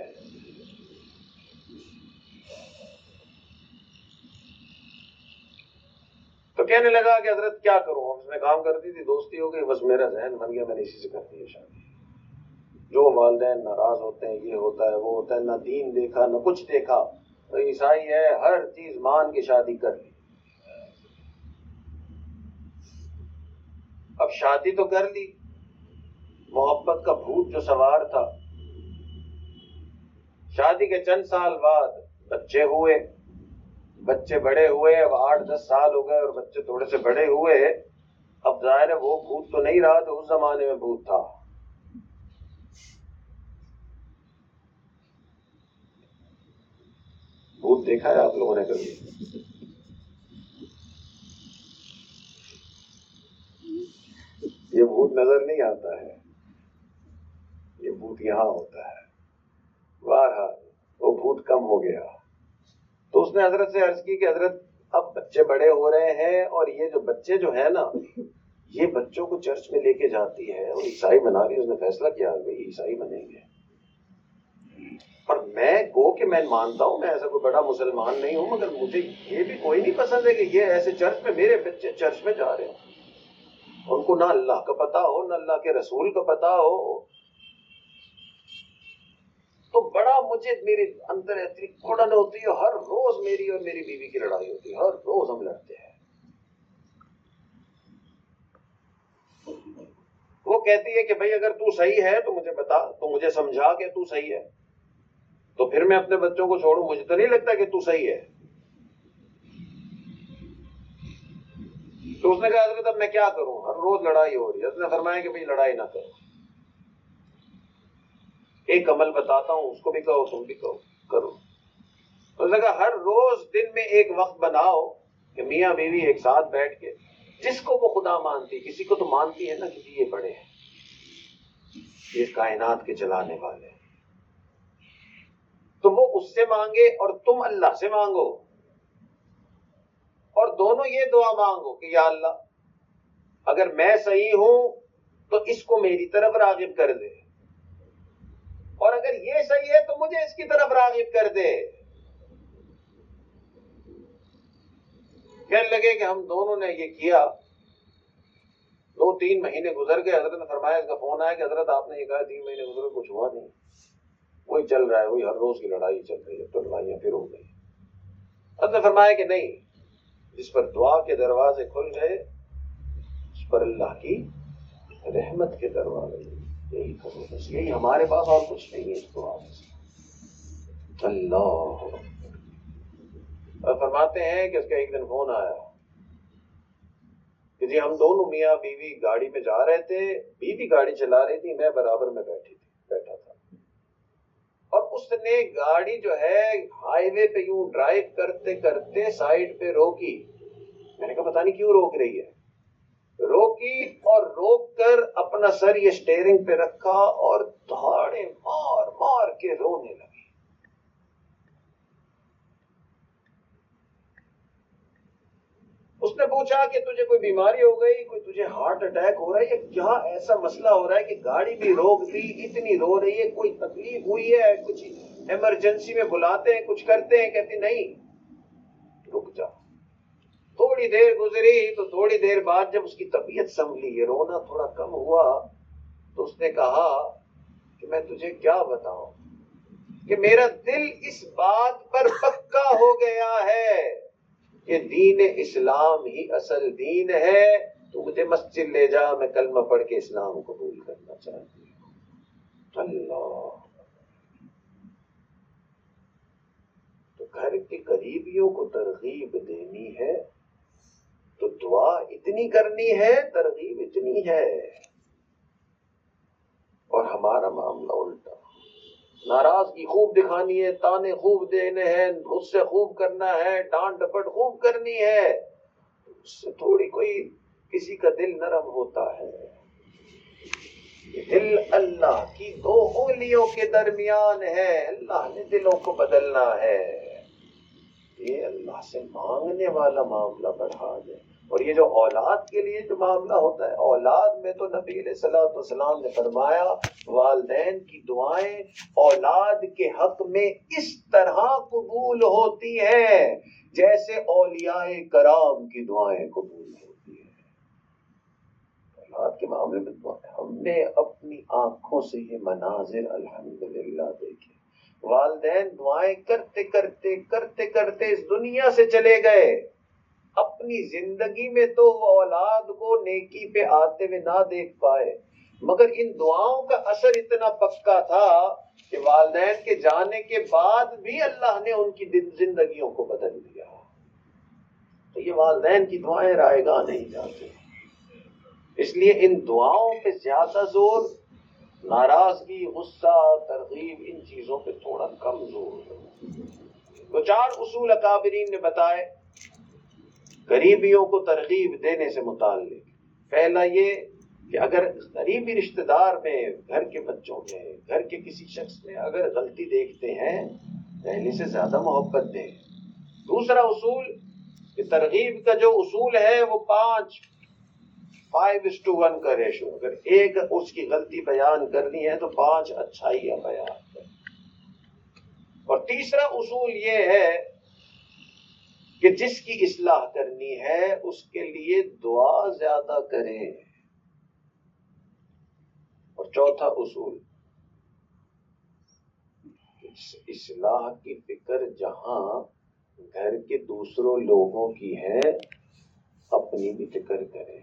تو کہنے لگا کہ حضرت کیا کروں، آفس میں کام کرتی تھی، دوستی ہو گئی، بس میرا ذہن بن گیا میں نے اسی سے کر دی ہے شادی. جو والدین ناراض ہوتے ہیں، یہ ہوتا ہے وہ ہوتا ہے، نہ دین دیکھا نہ کچھ دیکھا، تو عیسائی ہے، ہر چیز مان کے شادی کر لی. اب شادی تو کر لی، محبت کا بھوت جو سوار تھا. شادی کے چند سال بعد بچے ہوئے، بچے بڑے ہوئے، اب 8-10 سال ہو گئے اور بچے تھوڑے سے بڑے ہوئے. اب ظاہر ہے وہ بھوت تو نہیں رہا جو اس زمانے میں بھوت تھا. بھوت دیکھا ہے آپ لوگوں نے کبھی؟ یہ بھوت نظر نہیں آتا ہے، یہ بھوت یہاں ہوتا ہے. بہرحال وہ بھوت کم ہو گیا. تو اس نے حضرت سے عرض کی کہ حضرت اب بچے بڑے ہو رہے ہیں، اور یہ جو بچے جو ہے نا، یہ بچوں کو چرچ میں لے کے جاتی ہے اور عیسائی بنا رہی ہے. اس نے فیصلہ کیا کہ عیسائی بنیں گے. اور میں گو کہ میں مانتا ہوں میں ایسا کوئی بڑا مسلمان نہیں ہوں، مگر مجھے یہ بھی کوئی نہیں پسند ہے کہ یہ ایسے چرچ میں میرے بچے چرچ میں جا رہے ہوں، ان کو نہ اللہ کا پتہ ہو نہ اللہ کے رسول کا پتہ ہو. تو بڑا مجھے میرے اندر اتنی کڑن ہوتی ہے. ہر روز میری اور میری بیوی کی لڑائی ہوتی ہے، ہر روز ہم لڑتے ہیں. وہ کہتی ہے کہ بھائی اگر تو صحیح ہے تو مجھے بتا، تو مجھے سمجھا کہ تو صحیح ہے، تو پھر میں اپنے بچوں کو چھوڑوں. مجھے تو نہیں لگتا کہ تو صحیح ہے. تو اس نے کہا حضرت اب میں کیا کروں، ہر روز لڑائی ہو رہی ہے. اس نے فرمایا کہ بھائی لڑائی نہ کرو، ایک عمل بتاتا ہوں، اس کو بھی کہو تم بھی کہو کرو. اس نے کہا ہر روز دن میں ایک وقت بناؤ کہ میاں بیوی ایک ساتھ بیٹھ کے، جس کو وہ خدا مانتی، کسی کو تو مانتی ہے نا کہ یہ بڑے ہیں، یہ کائنات کے چلانے والے، تو وہ اس سے مانگے اور تم اللہ سے مانگو. اور دونوں یہ دعا مانگو کہ یا اللہ اگر میں صحیح ہوں تو اس کو میری طرف راغب کر دے، اور اگر یہ صحیح ہے تو مجھے اس کی طرف راغب کر دے. کہنے لگے کہ ہم دونوں نے یہ کیا. 2-3 مہینے گزر گئے. حضرت نے فرمایا، اس کا فون آیا کہ حضرت آپ نے یہ کہا 3 مہینے گزر گئے کچھ ہوا نہیں. وہی چل رہا ہے، وہی ہر روز کی لڑائی چل رہی ہے. تو لڑائیاں پھر ہو گئی. حضرت نے فرمایا کہ نہیں، جس پر دعا کے دروازے کھل گئے اس پر اللہ کی رحمت کے دروازے یہی کرو بس، یہی ہمارے پاس اور کچھ نہیں ہے اس دعا سے۔ اللہ اور فرماتے ہیں کہ اس کا ایک دن فون آیا کہ جی ہم دونوں میاں بیوی گاڑی میں جا رہے تھے، بیوی گاڑی چلا رہی تھی، میں برابر میں بیٹھا تھا، اور اس نے گاڑی جو ہے ہائی وے پہ یوں ڈرائیو کرتے کرتے سائیڈ پہ روکی۔ میں نے کہا پتہ نہیں کیوں روک رہی ہے، روکی اور روک کر اپنا سر یہ اسٹیئرنگ پہ رکھا اور دھاڑے مار مار کے رونے لگی۔ اس نے پوچھا کہ تجھے کوئی بیماری ہو گئی، کوئی تجھے ہارٹ اٹیک ہو رہا ہے، یا کیا ایسا مسئلہ ہو رہا ہے کہ گاڑی بھی روک دی، اتنی رو رہی ہے، کوئی تکلیف ہوئی ہے، کچھ ایمرجنسی میں بلاتے ہیں، کچھ کرتے ہیں؟ کہتی نہیں، رک جا۔ تھوڑی دیر گزری تو تھوڑی دیر بعد جب اس کی طبیعت سنبھلی، یہ رونا تھوڑا کم ہوا، تو اس نے کہا کہ میں تجھے کیا بتاؤں کہ میرا دل اس بات پر پکا ہو گیا ہے کہ دین اسلام ہی اصل دین ہے، تو مجھے مسجد لے جا، میں کلمہ پڑھ کے اسلام قبول کرنا چاہتی ہوں۔ اللہ، تو گھر کے قریبیوں کو ترغیب دینی ہے تو دعا اتنی کرنی ہے، ترغیب اتنی ہے، اور ہمارا معاملہ الٹا، ناراضگی خوب دکھانی ہے، تانے خوب دینے ہیں، غصے خوب کرنا ہے، ڈانٹ ڈپٹ خوب کرنی ہے، اس سے تھوڑی کوئی کسی کا دل نرم ہوتا ہے۔ دل اللہ کی دو انگلیوں کے درمیان ہے، اللہ نے دلوں کو بدلنا ہے، یہ اللہ سے مانگنے والا معاملہ بڑھا دے۔ اور یہ جو اولاد کے لیے جو معاملہ ہوتا ہے، اولاد میں تو نبی علیہ الصلوۃ والسلام نے فرمایا والدین کی دعائیں اولاد کے حق میں اس طرح قبول ہوتی ہیں جیسے اولیاء کرام کی دعائیں قبول ہوتی ہیں۔ اولاد کے معاملے میں ہم نے اپنی آنکھوں سے یہ مناظر الحمدللہ دیکھے، والدین دعائیں کرتے کرتے کرتے کرتے اس دنیا سے چلے گئے، اپنی زندگی میں تو وہ اولاد کو نیکی پہ آتے ہوئے نہ دیکھ پائے، مگر ان دعاؤں کا اثر اتنا پکا تھا کہ والدین کے جانے کے بعد بھی اللہ نے ان کی زندگیوں کو بدل دیا۔ تو یہ والدین کی دعائیں رائے گاہ نہیں جاتی، اس لیے ان دعاؤں پہ زیادہ زور، ناراضگی، غصہ، ترغیب، ان چیزوں پہ تھوڑا کم زور۔ تو 4 اصول اکابرین نے بتائے قریبیوں کو ترغیب دینے سے متعلق۔ پہلا یہ کہ اگر قریبی رشتہ دار میں، گھر کے بچوں میں، گھر کے کسی شخص میں اگر غلطی دیکھتے ہیں، پہلے سے زیادہ محبت دیں۔ دوسرا اصول کہ ترغیب کا جو اصول ہے وہ 5:1 کا ریشو، اگر ایک اس کی غلطی بیان کرنی ہے تو 5 اچھائیاں بیان کریں۔ اور تیسرا اصول یہ ہے کہ جس کی اصلاح کرنی ہے اس کے لیے دعا زیادہ کریں۔ اور چوتھا اصول، اصلاح کی فکر جہاں گھر کے دوسروں لوگوں کی ہے، اپنی بھی فکر کریں۔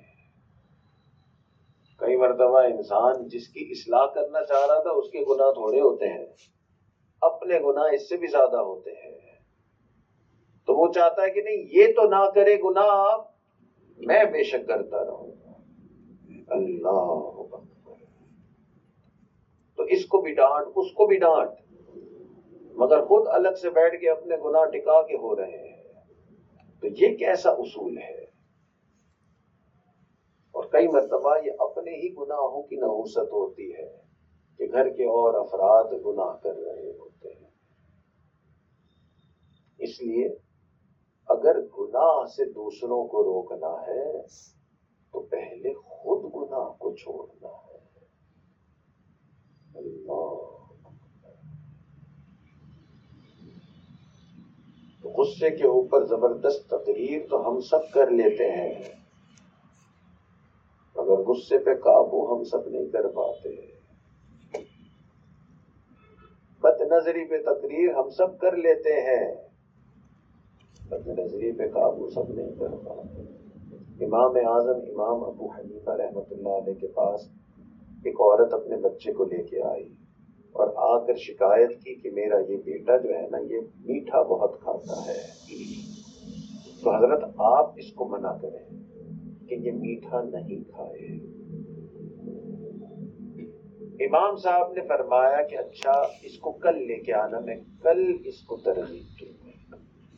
کئی مرتبہ انسان جس کی اصلاح کرنا چاہ رہا تھا اس کے گناہ تھوڑے ہوتے ہیں، اپنے گناہ اس سے بھی زیادہ ہوتے ہیں، تو وہ چاہتا ہے کہ نہیں یہ تو نہ کرے گناہ، میں بے شک کرتا رہوں۔ اللہ اکبر، تو اس کو بھی ڈانٹ، اس کو بھی ڈانٹ، مگر خود الگ سے بیٹھ کے اپنے گناہ ٹکا کے ہو رہے ہیں، تو یہ کیسا اصول ہے؟ اور کئی مرتبہ یہ اپنے ہی گناہوں کی نحوست ہوتی ہے کہ گھر کے اور افراد گناہ کر رہے ہوتے ہیں۔ اس لیے اگر گناہ سے دوسروں کو روکنا ہے تو پہلے خود گناہ کو چھوڑنا ہے۔ اللہ، غصے کے اوپر زبردست تقریر تو ہم سب کر لیتے ہیں، مگر غصے پہ قابو ہم سب نہیں کر پاتے۔ بد نظری پہ تقریر ہم سب کر لیتے ہیں، بد نظری پہ قابو سب نہیں کر پاتے۔ امام اعظم امام ابو حنیفہ رحمۃ اللہ علیہ کے پاس ایک عورت اپنے بچے کو لے کے آئی اور آ کر شکایت کی کہ میرا یہ بیٹا جو ہے نا یہ میٹھا بہت کھاتا ہے، تو حضرت آپ اس کو منع کریں کہ یہ میٹھا نہیں کھائے۔ امام صاحب نے فرمایا کہ اچھا اس کو کل لے کے آنا، میں کل اس کو ترغیب دوں گا۔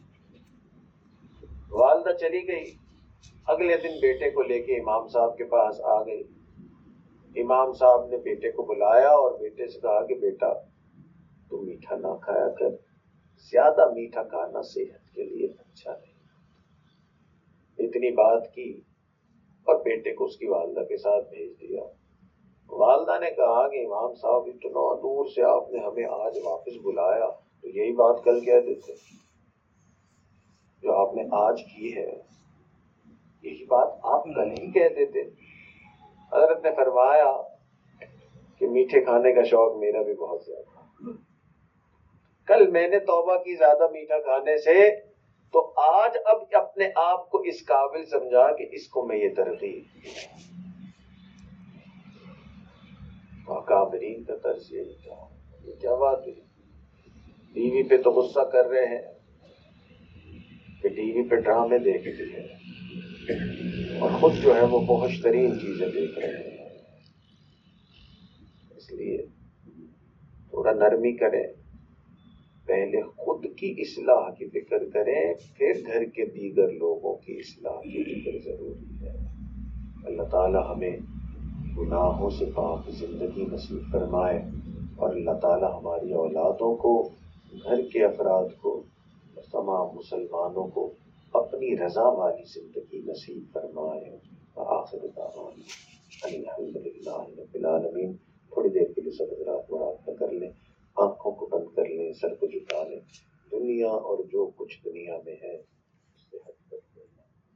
والدہ چلی گئی، اگلے دن بیٹے کو لے کے امام صاحب کے پاس آ گئی۔ امام صاحب نے بیٹے کو بلایا اور بیٹے سے کہا کہ بیٹا تو میٹھا نہ کھایا کر، زیادہ میٹھا کھانا صحت کے لیے اچھا نہیں۔ اتنی بات کی اور بیٹے کو اس کی والدہ کے ساتھ بھیج دیا۔ والدہ نے کہا کہ امام صاحب اتنا دور سے آپ نے ہمیں آج واپس بلایا تو یہی بات کل کہہ دیتے، جو آپ نے آج کی ہے یہی بات آپ کل ہی کہہ دیتے۔ حضرت نے فرمایا کہ میٹھے کھانے کا شوق میرا بھی بہت زیادہ، کل میں نے توبہ کی زیادہ میٹھا کھانے سے، تو آج اب اپنے آپ کو اس قابل سمجھا کہ اس کو میں یہ ترغیب۔ کابرین کا طرز یہی تھا۔ یہ کیا بات ہوئی؟ ٹی وی پہ تو غصہ کر رہے ہیں کہ ٹی وی پہ ڈرامے دیکھتے ہیں اور خود جو ہے وہ فحش ترین چیزیں دیکھ رہے ہیں۔ اس لیے تھوڑا نرمی کریں، پہلے خود کی اصلاح کی فکر کریں، پھر گھر کے دیگر لوگوں کی اصلاح کی فکر ضروری ہے۔ اللہ تعالی ہمیں گناہوں سے پاک زندگی نصیب فرمائے اور اللہ تعالی ہماری اولادوں کو، گھر کے افراد کو، تمام مسلمانوں کو اپنی رضا والی زندگی نصیب فرمائے۔ آخر دعوانا الحمدللہ رب العالمین۔ تھوڑی دیر کے لیے سب حضرات مراقبہ کر لیں، آنکھوں کو بند کر لیں، سر کو جھکا لیں، دنیا اور جو کچھ دنیا میں ہے اس سے ہٹ کر دیں۔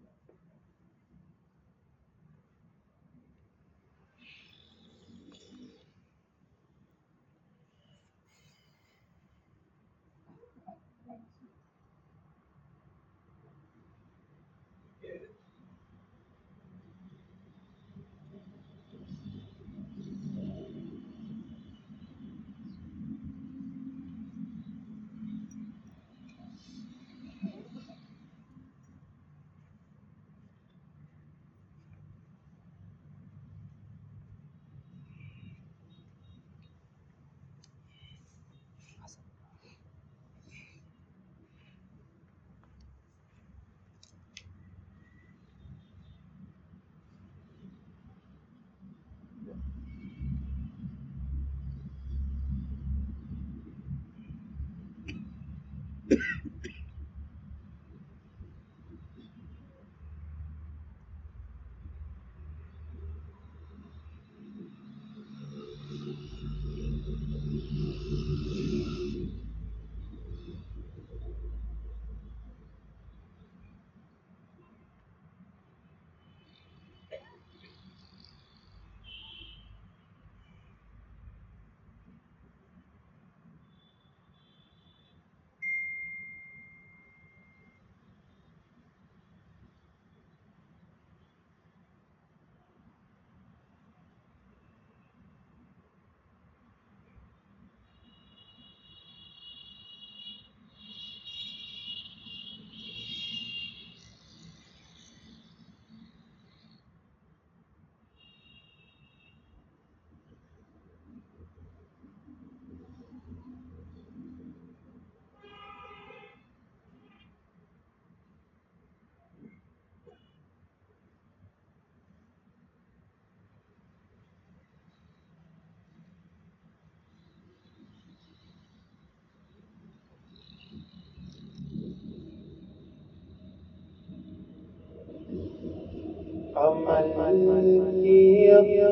عمل کی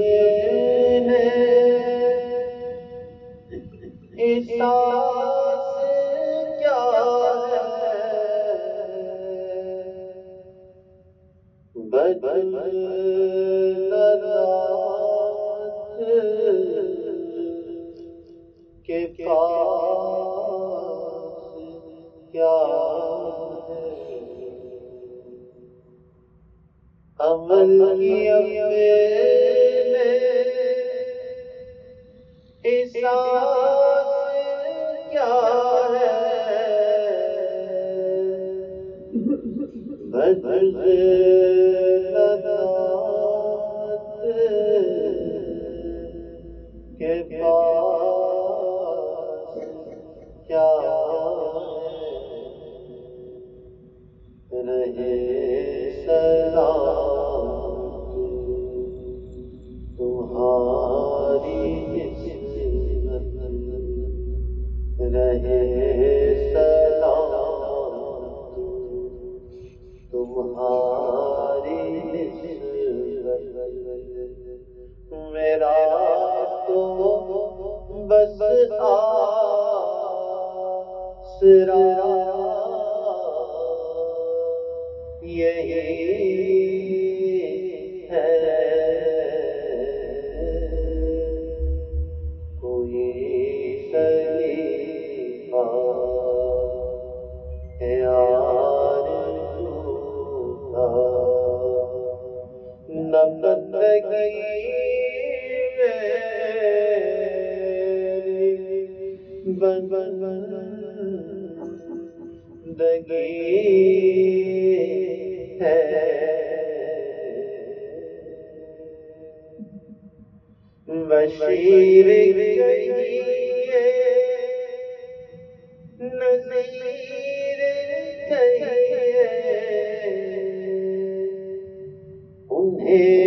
یقین احساس کیا ہے، بدل ذات کے پاس کیا ہے۔ عمل کی اپنے احساس کیا ہے بدغلط کے پاس کیا رہے سلامت تمہاری نسبت رہے سلامت تمہاری نسبت میرا تو بس آسرا یہی ہے کوئی سلیقہ ہے آرزو کا نہ بندگی بندگی ہے بشیر کہیے نذیر کہیے انہیں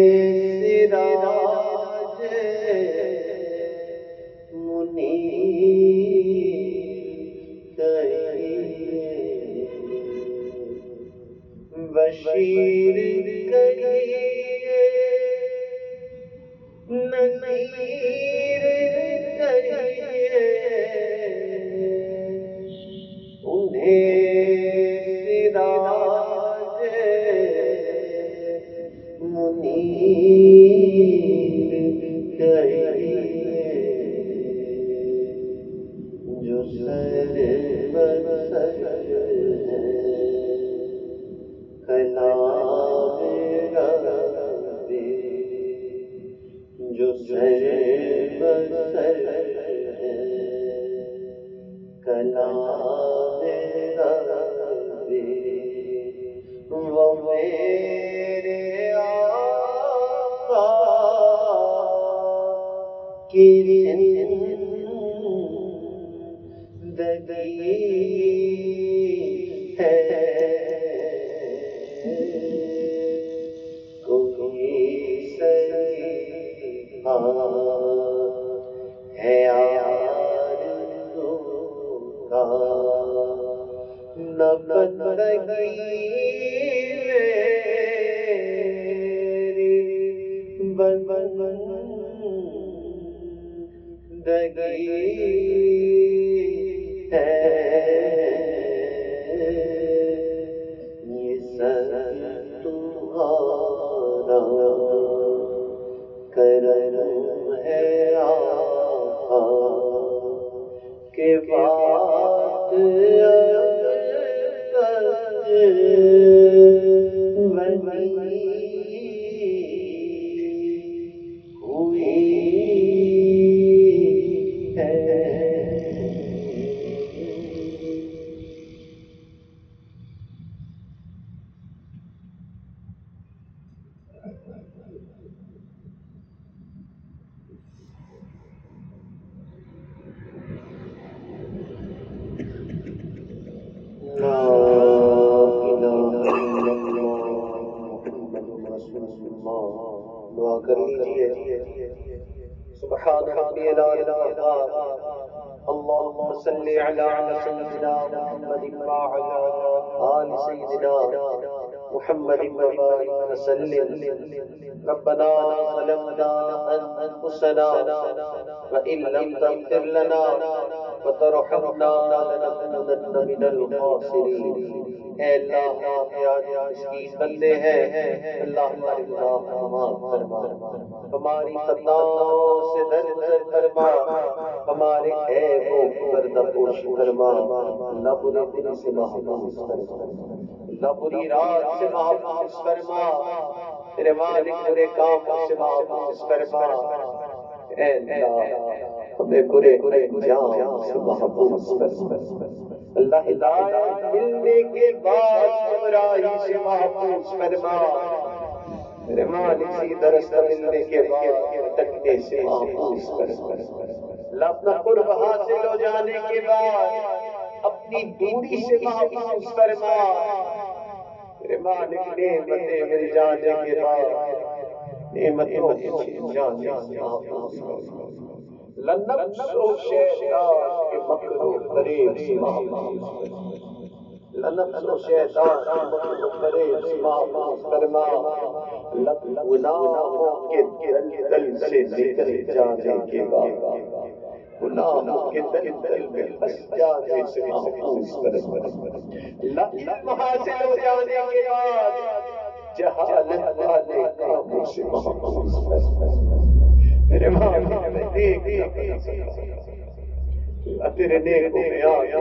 سراج منیر کہیے بشیر کہیے نذیر کہیے انہیں سراج منیر کہیے جو سر بسر ہے کلام ربی جو سر بسر ہے کلام ربی وہ میرے آقا کی زندگی ہے کوئی سلیقہ ہے آرزو کا نہ بندگی میری بندگی ہے یہ سب تمہارا کرم ہے آقا کہ بات بنی ہوئی ہے لا الہ الا اللہ محمد رسول اللہ دعا کر لیجئے سبحان ربی الاعلی اللهم صل على سيدنا محمد وعلى آل سيدنا محمد وبارك وسلم ربنا ظلمنا أنفسنا وإن لم تغفر لنا وترحمنا لنكونن من الخاسرین۔ اے اللہ مسکین بندے ہیں، اللہ ہماری گناہ معاف فرما، ہماری خطاؤں سے درگزر فرما، ہمارے عیب و پردہ پوشی فرما، اللہ برے دن سے محفوظ فرما، اللہ بری رات سے محفوظ فرما، تیرے مالک برے کاموں سے محفوظ فرما، اے اللہ ہمیں برے انجام سے محفوظ فرما، اللہ ہدایت ملنے کے بعد گمراہی سے محفوظ فرما، میرے مالک سیدھا رستہ ملنے کے بعد بھٹکنے سے محفوظ فرما، اللہ اپنا قرب حاصل ہو جانے کے بعد اپنی دوری سے محفوظ فرما، میرے مالک نعمتیں مل جانے کے بعد نعمتوں سے جانے سے محفوظ فرما، لنفس و شیطان کے مکر و فریب سے محفوظ فرما، لنفس و شیطان کے مکر و فریب سے محفوظ فرما، گناہوں کے دل سے نکل جانے کے بعد گناہوں کے دل میں پھنس جانے سے محفوظ فرما، علم حاصل ہو جانے کے بعد جہالت والے کاموں سے محفوظ فرما، میرے مالک میں نیک اللہ تیرے نیکوں میں آیا،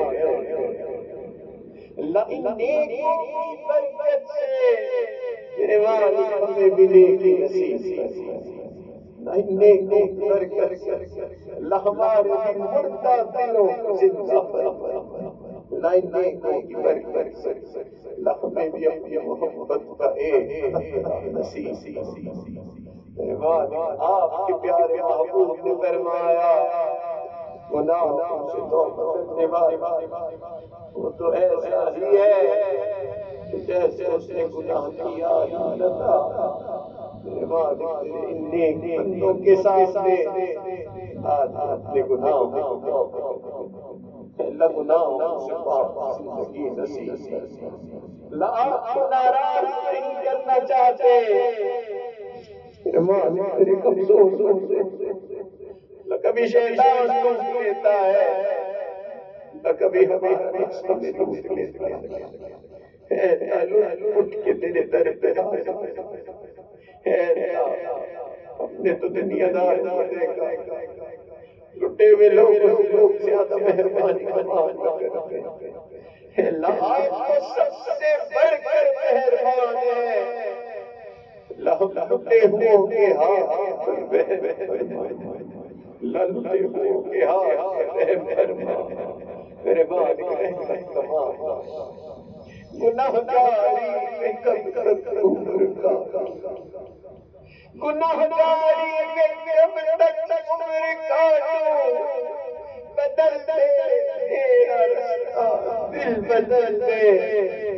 اللہ ان نیکوں کی برکت سے میرے مالک ہمیں بھی نیکی نصیب فرما، اللہ ان نیکوں کی برکت سے اللہ ہمارے مردہ دلوں کو زندہ فرما، اللہ ان نیکوں کی برکت سے اللہ ہمیں بھی اپنی محبت کا ایک نصیب فرما، آپ کے پیارے محبوب نے فرمایا گناہوں سے توبہ کرنے والا وہ تو ایسا ہی ہے کہ جیسے اس نے گناہ کیا ہی نہ تھا، میرے مالک تیرے ان نیک بندوں کے سامنے آج اپنے گناہوں کو توبہ کرتے، اللہ گناہوں سے پاک زندگی نصیب کرنا، اللہ آپ کو ناراض نہیں کرنا چاہتے، میرے مالک تیرے کمزور بندے، کبھی شیطان لوٹ لیتا ہے، کبھی ہمارا نفس ہمیں لوٹ لیتا ہے، اے اللہ اٹھ کے تیرے در پہ حاضر ہیں، اے اللہ ہم نے تو دنیا دار کو دیکھا لٹے ہوئے لوگ زیادہ مہربانی کا معاملہ کرتے ہیں، اے اللہ آپ تو سب سے بڑھ کر مہربان ہیں، اللہ لٹے ہوئے کے ہاتھ پر رحم فرما، لٹے ہوئے کے ہاتھ پر رحم فرما، میرے مالک رحمت کا مانا، گناہگاری میں کب تک عمر کاٹوں، گناہگاری میں کب تک عمر کاٹوں، بدل دے میرا رستہ، دل بدل دے،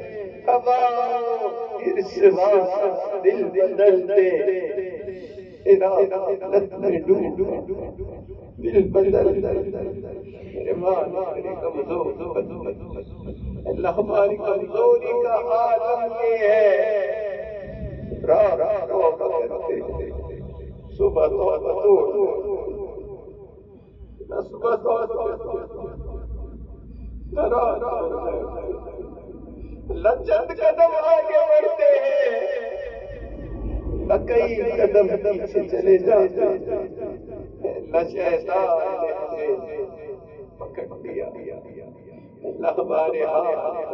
دل بدل دے، ارادت میں ڈوب، دل بدل دے، میرے مالک تیری کمزور اللہ ہماری کمزوری کا عالم یہ ہے، رات توبہ کرتے صبح توبہ توڑ، صبح توبہ لچند قدم آگے بڑھتے ہیں، کئی قدم پیچھے چلے جاتے ہیں، شیطان نے ہمیں پکڑ لیا، اللہ ہمارے ہاتھ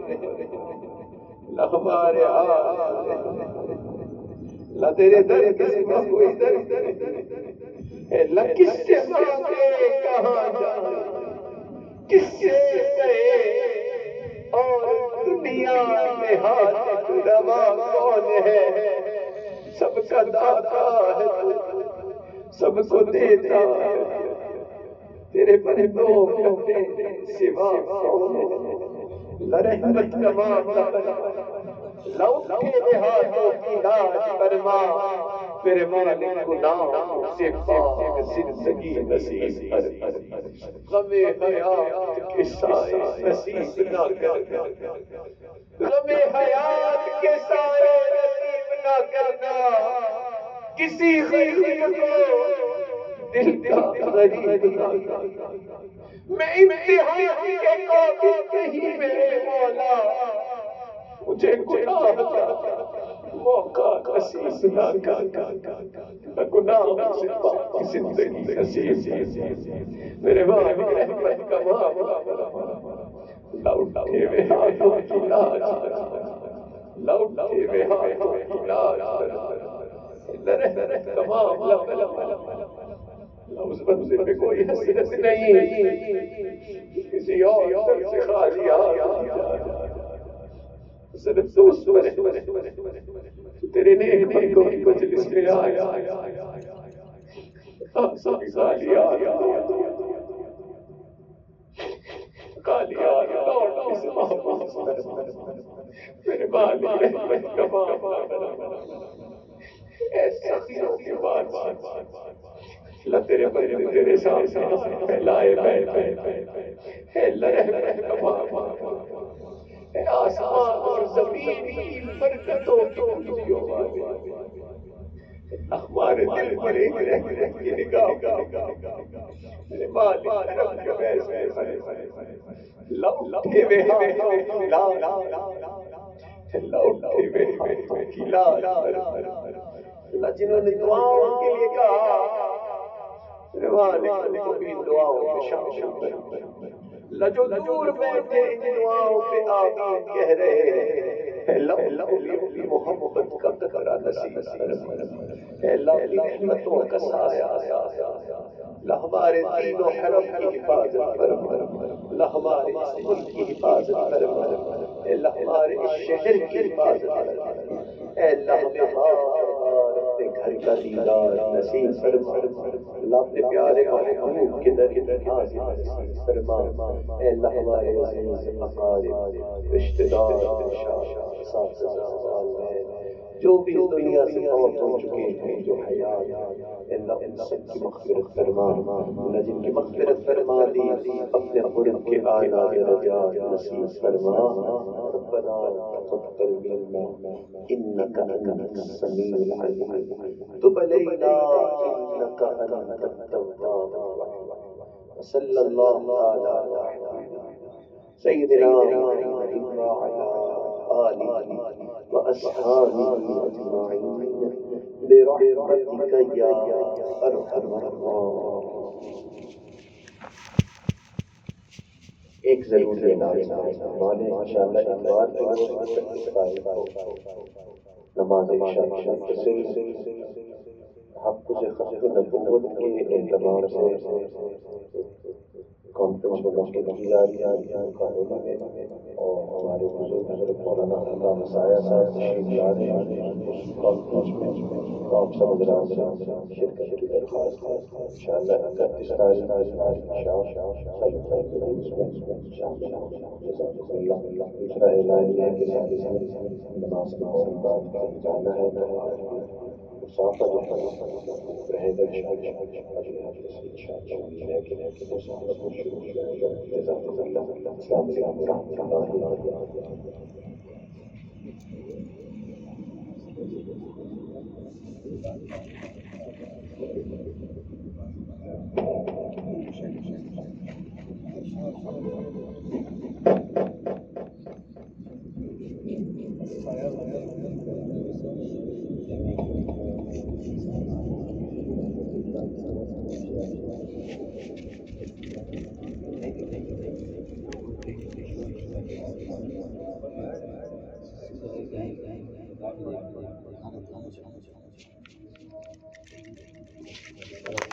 اللہ ہمارے ہاتھ اللہ تیرے در کے سوا کوئی در اللہ کس سے مانگے کہاں جائے، کس سے کہے، اور دنیا میں حاجت روا کون ہے، سب کا داتا ہے تو سب کو دیتا ہے، تیرے بندوں کے سوا کون ہے، رحمت کا معاملہ لوٹ کے ہاتھوں کی لاج فرما، میرے مالک گناہوں سے پاک زندگی نصیب کر، غم حیات کے سائے نصیب نہ کرنا، غم حیات کے سائے نصیب نہ کرنا، کسی غریب کو دل کا غریب نہ کرنا، میں امتحان کے قابل نہیں میرے مولا، مجھے گناہ کا موقع نصیب نہ کر، میں گناہوں سے پاک زندگی نصیب میرے والد رحمت کا معاملہ، لوٹے ہوئے ہاتھوں کی لاج، لوٹے ہوئے ہاتھوں کی لاج، رحمت کا معاملہ، اس بندے پہ کوئی حسرت نہیں، کسی اور سے خالی صرف دوست بنے تیرے نیک بندوں کی مجلس میں آیا، سبھی خالی لوٹ اس محبوب میرے والد رحمت کا معاملہ، اے سخیوں کے بعد اللہ تیرے بندے تیرے سامنے پھیلائے اے اللہ رحمت کا معاملہ، اے آسمان اور زمین کی برکتوں کی خوشیوں والے، ہمارے دل پر ایک رحمت کی نگاہ میرے والد کرم کے ویسے لوٹے ہوئے ہاتھوں کی لاج، لوٹے ہوئے ہاتھوں کی لاج، اللہ جنہوں نے دعاؤں کے لیے کہا میرے والد کو بھی دعاؤں میں شامل کر، اللہ جو دور بیٹھے ان دعاؤں پہ آمین کہہ رہے ہیں، اے اللہ اپنی محبت کا قطرہ نصیب فرما، اے اللہ اپنی رحمتوں کا سایہ، اللہ ہمارے دین و حرم کی حفاظت فرما، اللہ ہمارے اس ملک کی حفاظت فرما، اے اللہ ہمارے اس شہر کی حفاظت فرما، اے اللہ ہمیں بار بار اپنے گھر کا دیدار نصیب فرما، اللہ اپنے پیارے محبوب کے در حاضر نصیب فرما، اے اللہ ہمارے عزیز اقارب، رشتہ دار، اساتذہ، والدین جو بھی اس دنیا سے فوت ہو چکے ہیں، جو حیات ہیں، اللہ ان سب کی مغفرت فرما، اللہ جن کی مغفرت فرما دی اپنے قرب کے آلاء رجات نصیب فرما، ربنا تقبل منا انك انت السميع العليم تب علينا انك انت التواب الرحيم، وصلى الله تعالى على سيدنا محمد وعلى آله وأصحابه أجمعين برحمتك يا أرحم الراحمين۔ ایک ضرور لینا ہے انشاءاللہ اتوار کے روز نماز عشاء سے حفظ ختم نبوت کے اعتبار سے کانفرنس منعقد کی جا رہی ہے کالونی میں، اور ہمارے بزرگ حضرت مولانا علامہ مسایا صاحب تشریف لا رہے ہیں اس کانفرنس میں، تو آپ سب حضرات شرکت کی درخواست ہے انشاءاللہ 31 تاریخ شام سب اس میں شامل ہوں۔ جزاکم اللہ۔ دوسرا اعلان یہ ہے کہ نماز کے فوراً بعد جانا ہے مسافہ جو رہے گا اگلے ہفتے سے انشاءاللہ مسافہ کو شروع کیا جائے گا۔ جزاکم اللہ۔ السلام علیکم ورحمۃ اللہ وبرکاتہ۔